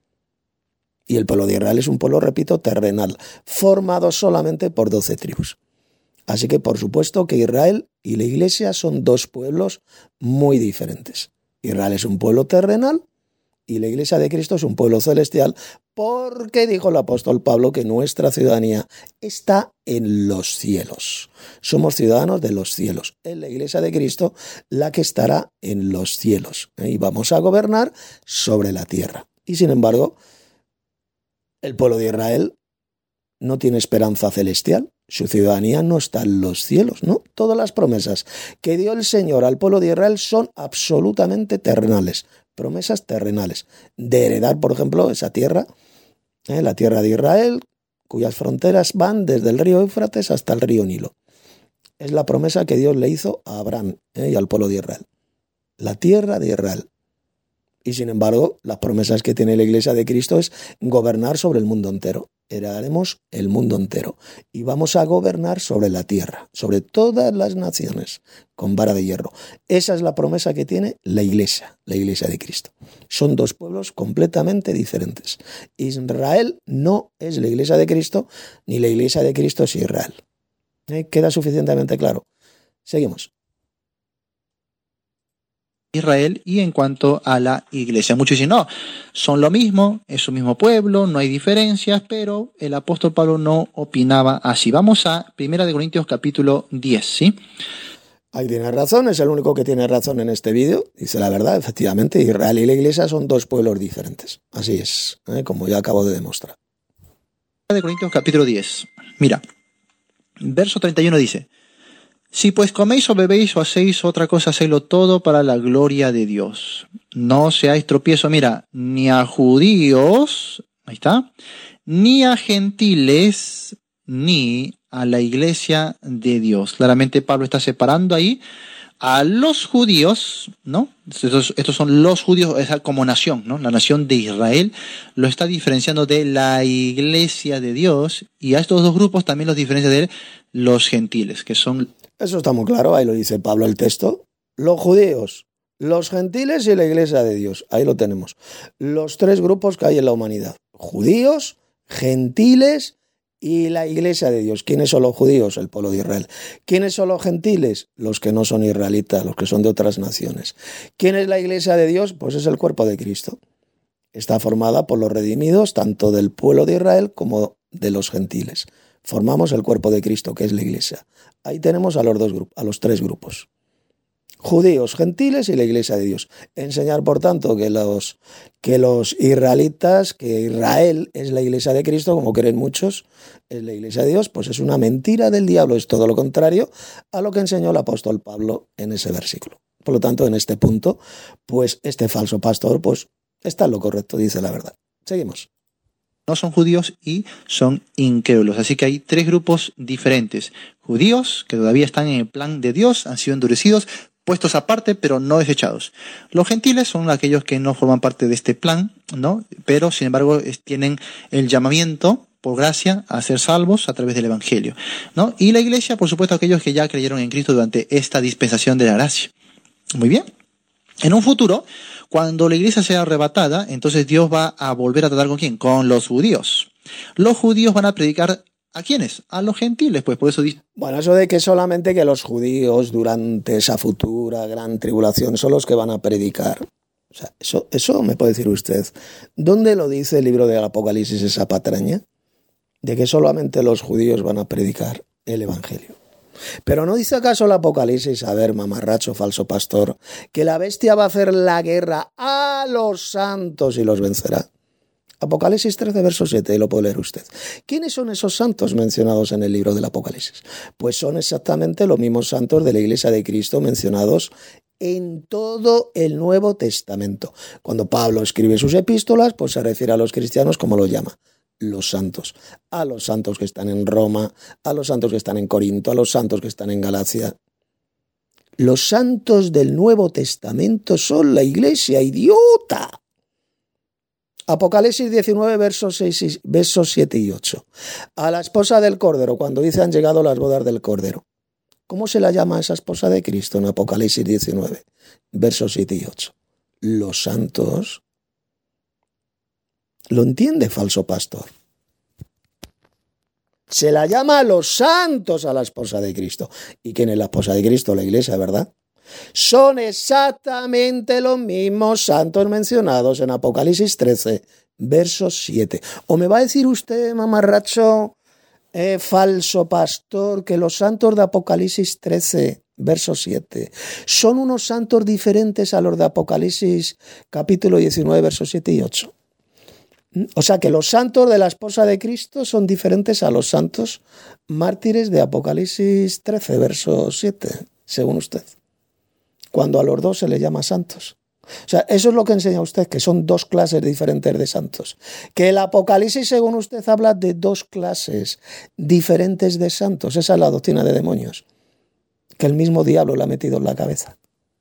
Y el pueblo de Israel es un pueblo, repito, terrenal, formado solamente por doce tribus. Así que, por supuesto, que Israel y la iglesia son dos pueblos muy diferentes. Israel es un pueblo terrenal y la iglesia de Cristo es un pueblo celestial, porque dijo el apóstol Pablo que nuestra ciudadanía está en los cielos. Somos ciudadanos de los cielos. Es la iglesia de Cristo la que estará en los cielos. Y vamos a gobernar sobre la tierra. Y sin embargo, el pueblo de Israel no tiene esperanza celestial, Su ciudadanía no está en los cielos, ¿no? Todas las promesas que dio el Señor al pueblo de Israel son absolutamente terrenales, promesas terrenales, de heredar, por ejemplo, esa tierra, ¿eh? La tierra de Israel, cuyas fronteras van desde el río Éufrates hasta el río Nilo. Es la promesa que Dios le hizo a Abraham, ¿eh? y al pueblo de Israel. La tierra de Israel. Y sin embargo, las promesas que tiene la Iglesia de Cristo es gobernar sobre el mundo entero. Heredaremos el mundo entero y vamos a gobernar sobre la tierra, sobre todas las naciones, con vara de hierro. Esa es la promesa que tiene la Iglesia, la Iglesia de Cristo. Son dos pueblos completamente diferentes. Israel no es la Iglesia de Cristo, ni la Iglesia de Cristo es Israel. ¿Eh? ¿Queda suficientemente claro? Seguimos. Israel y en cuanto a la iglesia. Muchos dicen, no, son lo mismo, es un mismo pueblo, no hay diferencias, pero el apóstol Pablo no opinaba así. Vamos a Primera de Corintios capítulo diez, ¿sí? Ahí tiene razón, es el único que tiene razón en este vídeo. Dice la verdad, efectivamente, Israel y la iglesia son dos pueblos diferentes. Así es, ¿eh? Como ya acabo de demostrar. Primera de Corintios capítulo diez. Mira, verso treinta y uno dice, si pues coméis o bebéis o hacéis otra cosa, hacedlo todo para la gloria de Dios. No seáis tropiezo, mira, ni a judíos, ahí está, ni a gentiles, ni a la iglesia de Dios. Claramente Pablo está separando ahí a los judíos, ¿no? Estos, estos son los judíos, esa como nación, ¿no? La nación de Israel lo está diferenciando de la iglesia de Dios, y a estos dos grupos también los diferencia de los gentiles, que son... Eso está muy claro, ahí lo dice Pablo el texto. Los judíos, los gentiles y la iglesia de Dios. Ahí lo tenemos. Los tres grupos que hay en la humanidad. Judíos, gentiles y la iglesia de Dios. ¿Quiénes son los judíos? El pueblo de Israel. ¿Quiénes son los gentiles? Los que no son israelitas, los que son de otras naciones. ¿Quién es la iglesia de Dios? Pues es el cuerpo de Cristo. Está formada por los redimidos, tanto del pueblo de Israel como de los gentiles. Formamos el cuerpo de Cristo, que es la iglesia. Ahí tenemos a los dos grupos, a los tres grupos. Judíos, gentiles y la iglesia de Dios. Enseñar, por tanto, que los, que los israelitas, que Israel es la iglesia de Cristo, como creen muchos, es la iglesia de Dios, pues es una mentira del diablo, es todo lo contrario a lo que enseñó el apóstol Pablo en ese versículo. Por lo tanto, en este punto, pues este falso pastor, pues está en lo correcto, dice la verdad. Seguimos. No son judíos y son incrédulos. Así que hay tres grupos diferentes. Judíos, que todavía están en el plan de Dios, han sido endurecidos, puestos aparte, pero no desechados. Los gentiles son aquellos que no forman parte de este plan, ¿no? Pero, sin embargo, tienen el llamamiento, por gracia, a ser salvos a través del Evangelio, ¿no? Y la iglesia, por supuesto, aquellos que ya creyeron en Cristo durante esta dispensación de la gracia. Muy bien. En un futuro, cuando la iglesia sea arrebatada, entonces Dios va a volver a tratar con ¿quién? Con los judíos. Los judíos van a predicar ¿a quiénes? A los gentiles, pues por eso dice... Bueno, eso de que solamente que los judíos durante esa futura gran tribulación son los que van a predicar. O sea, eso, eso me puede decir usted. ¿Dónde lo dice el libro del Apocalipsis, esa patraña? De que solamente los judíos van a predicar el Evangelio. Pero ¿no dice acaso el Apocalipsis, a ver, mamarracho, falso pastor, que la bestia va a hacer la guerra a los santos y los vencerá? Apocalipsis trece, verso siete, y lo puede leer usted. ¿Quiénes son esos santos mencionados en el libro del Apocalipsis? Pues son exactamente los mismos santos de la Iglesia de Cristo mencionados en todo el Nuevo Testamento. Cuando Pablo escribe sus epístolas, pues se refiere a los cristianos como lo llama. Los santos, a los santos que están en Roma, a los santos que están en Corinto, a los santos que están en Galacia. Los santos del Nuevo Testamento son la iglesia, idiota. Apocalipsis diecinueve, versos, seis, versos siete y ocho. A la esposa del Cordero, cuando dice han llegado las bodas del Cordero. ¿Cómo se la llama a esa esposa de Cristo en Apocalipsis diecinueve, versos siete y ocho? Los santos. ¿Lo entiende, falso pastor? Se la llama a los santos a la esposa de Cristo. ¿Y quién es la esposa de Cristo? La iglesia, ¿verdad? Son exactamente los mismos santos mencionados en Apocalipsis trece, verso siete. ¿O me va a decir usted, mamarracho, eh, falso pastor, que los santos de Apocalipsis trece, verso siete, son unos santos diferentes a los de Apocalipsis capítulo diecinueve, versos siete y ocho? O sea que los santos de la esposa de Cristo son diferentes a los santos mártires de Apocalipsis trece, verso siete, según usted. Cuando a los dos se les llama santos. O sea, eso es lo que enseña usted, que son dos clases diferentes de santos. Que el Apocalipsis, según usted, habla de dos clases diferentes de santos. Esa es la doctrina de demonios, que el mismo diablo le ha metido en la cabeza.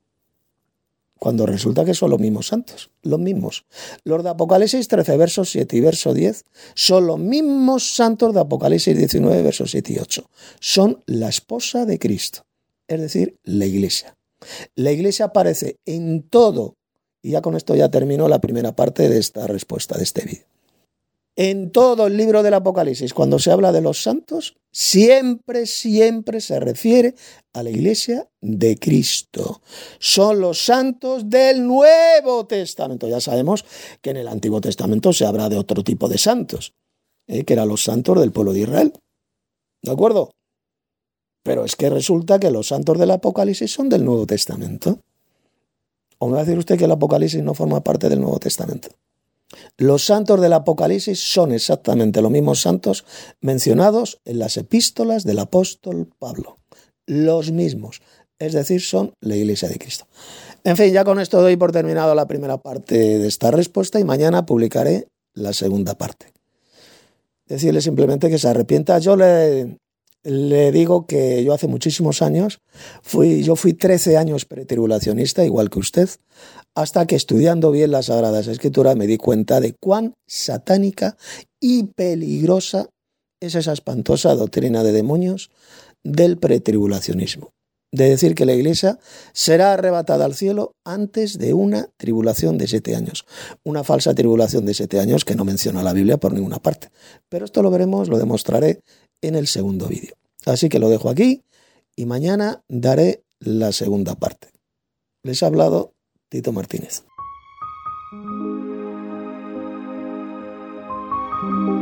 Cuando resulta que son los mismos santos, los mismos. Los de Apocalipsis trece, versos siete y verso diez, son los mismos santos de Apocalipsis diecinueve, versos siete y ocho. Son la esposa de Cristo, es decir, la iglesia. La iglesia aparece en todo, y ya con esto ya termino la primera parte de esta respuesta, de este vídeo. En todo el libro del Apocalipsis, cuando se habla de los santos, siempre, siempre se refiere a la iglesia de Cristo. Son los santos del Nuevo Testamento. Ya sabemos que en el Antiguo Testamento se habla de otro tipo de santos, ¿eh? que eran los santos del pueblo de Israel. ¿De acuerdo? Pero es que resulta que los santos del Apocalipsis son del Nuevo Testamento. ¿O me va a decir usted que el Apocalipsis no forma parte del Nuevo Testamento? Los santos del Apocalipsis son exactamente los mismos santos mencionados en las epístolas del apóstol Pablo. Los mismos. Es decir, son la iglesia de Cristo. En fin, ya con esto doy por terminado la primera parte de esta respuesta y mañana publicaré la segunda parte. Decirle simplemente que se arrepienta. Yo le, le digo que yo hace muchísimos años, fui, yo fui trece años pretribulacionista, igual que usted, hasta que estudiando bien las Sagradas Escrituras me di cuenta de cuán satánica y peligrosa es esa espantosa doctrina de demonios del pretribulacionismo. De decir que la iglesia será arrebatada al cielo antes de una tribulación de siete años. Una falsa tribulación de siete años que no menciona la Biblia por ninguna parte. Pero esto lo veremos, lo demostraré en el segundo vídeo. Así que lo dejo aquí y mañana daré la segunda parte. Les ha hablado Tito Martínez.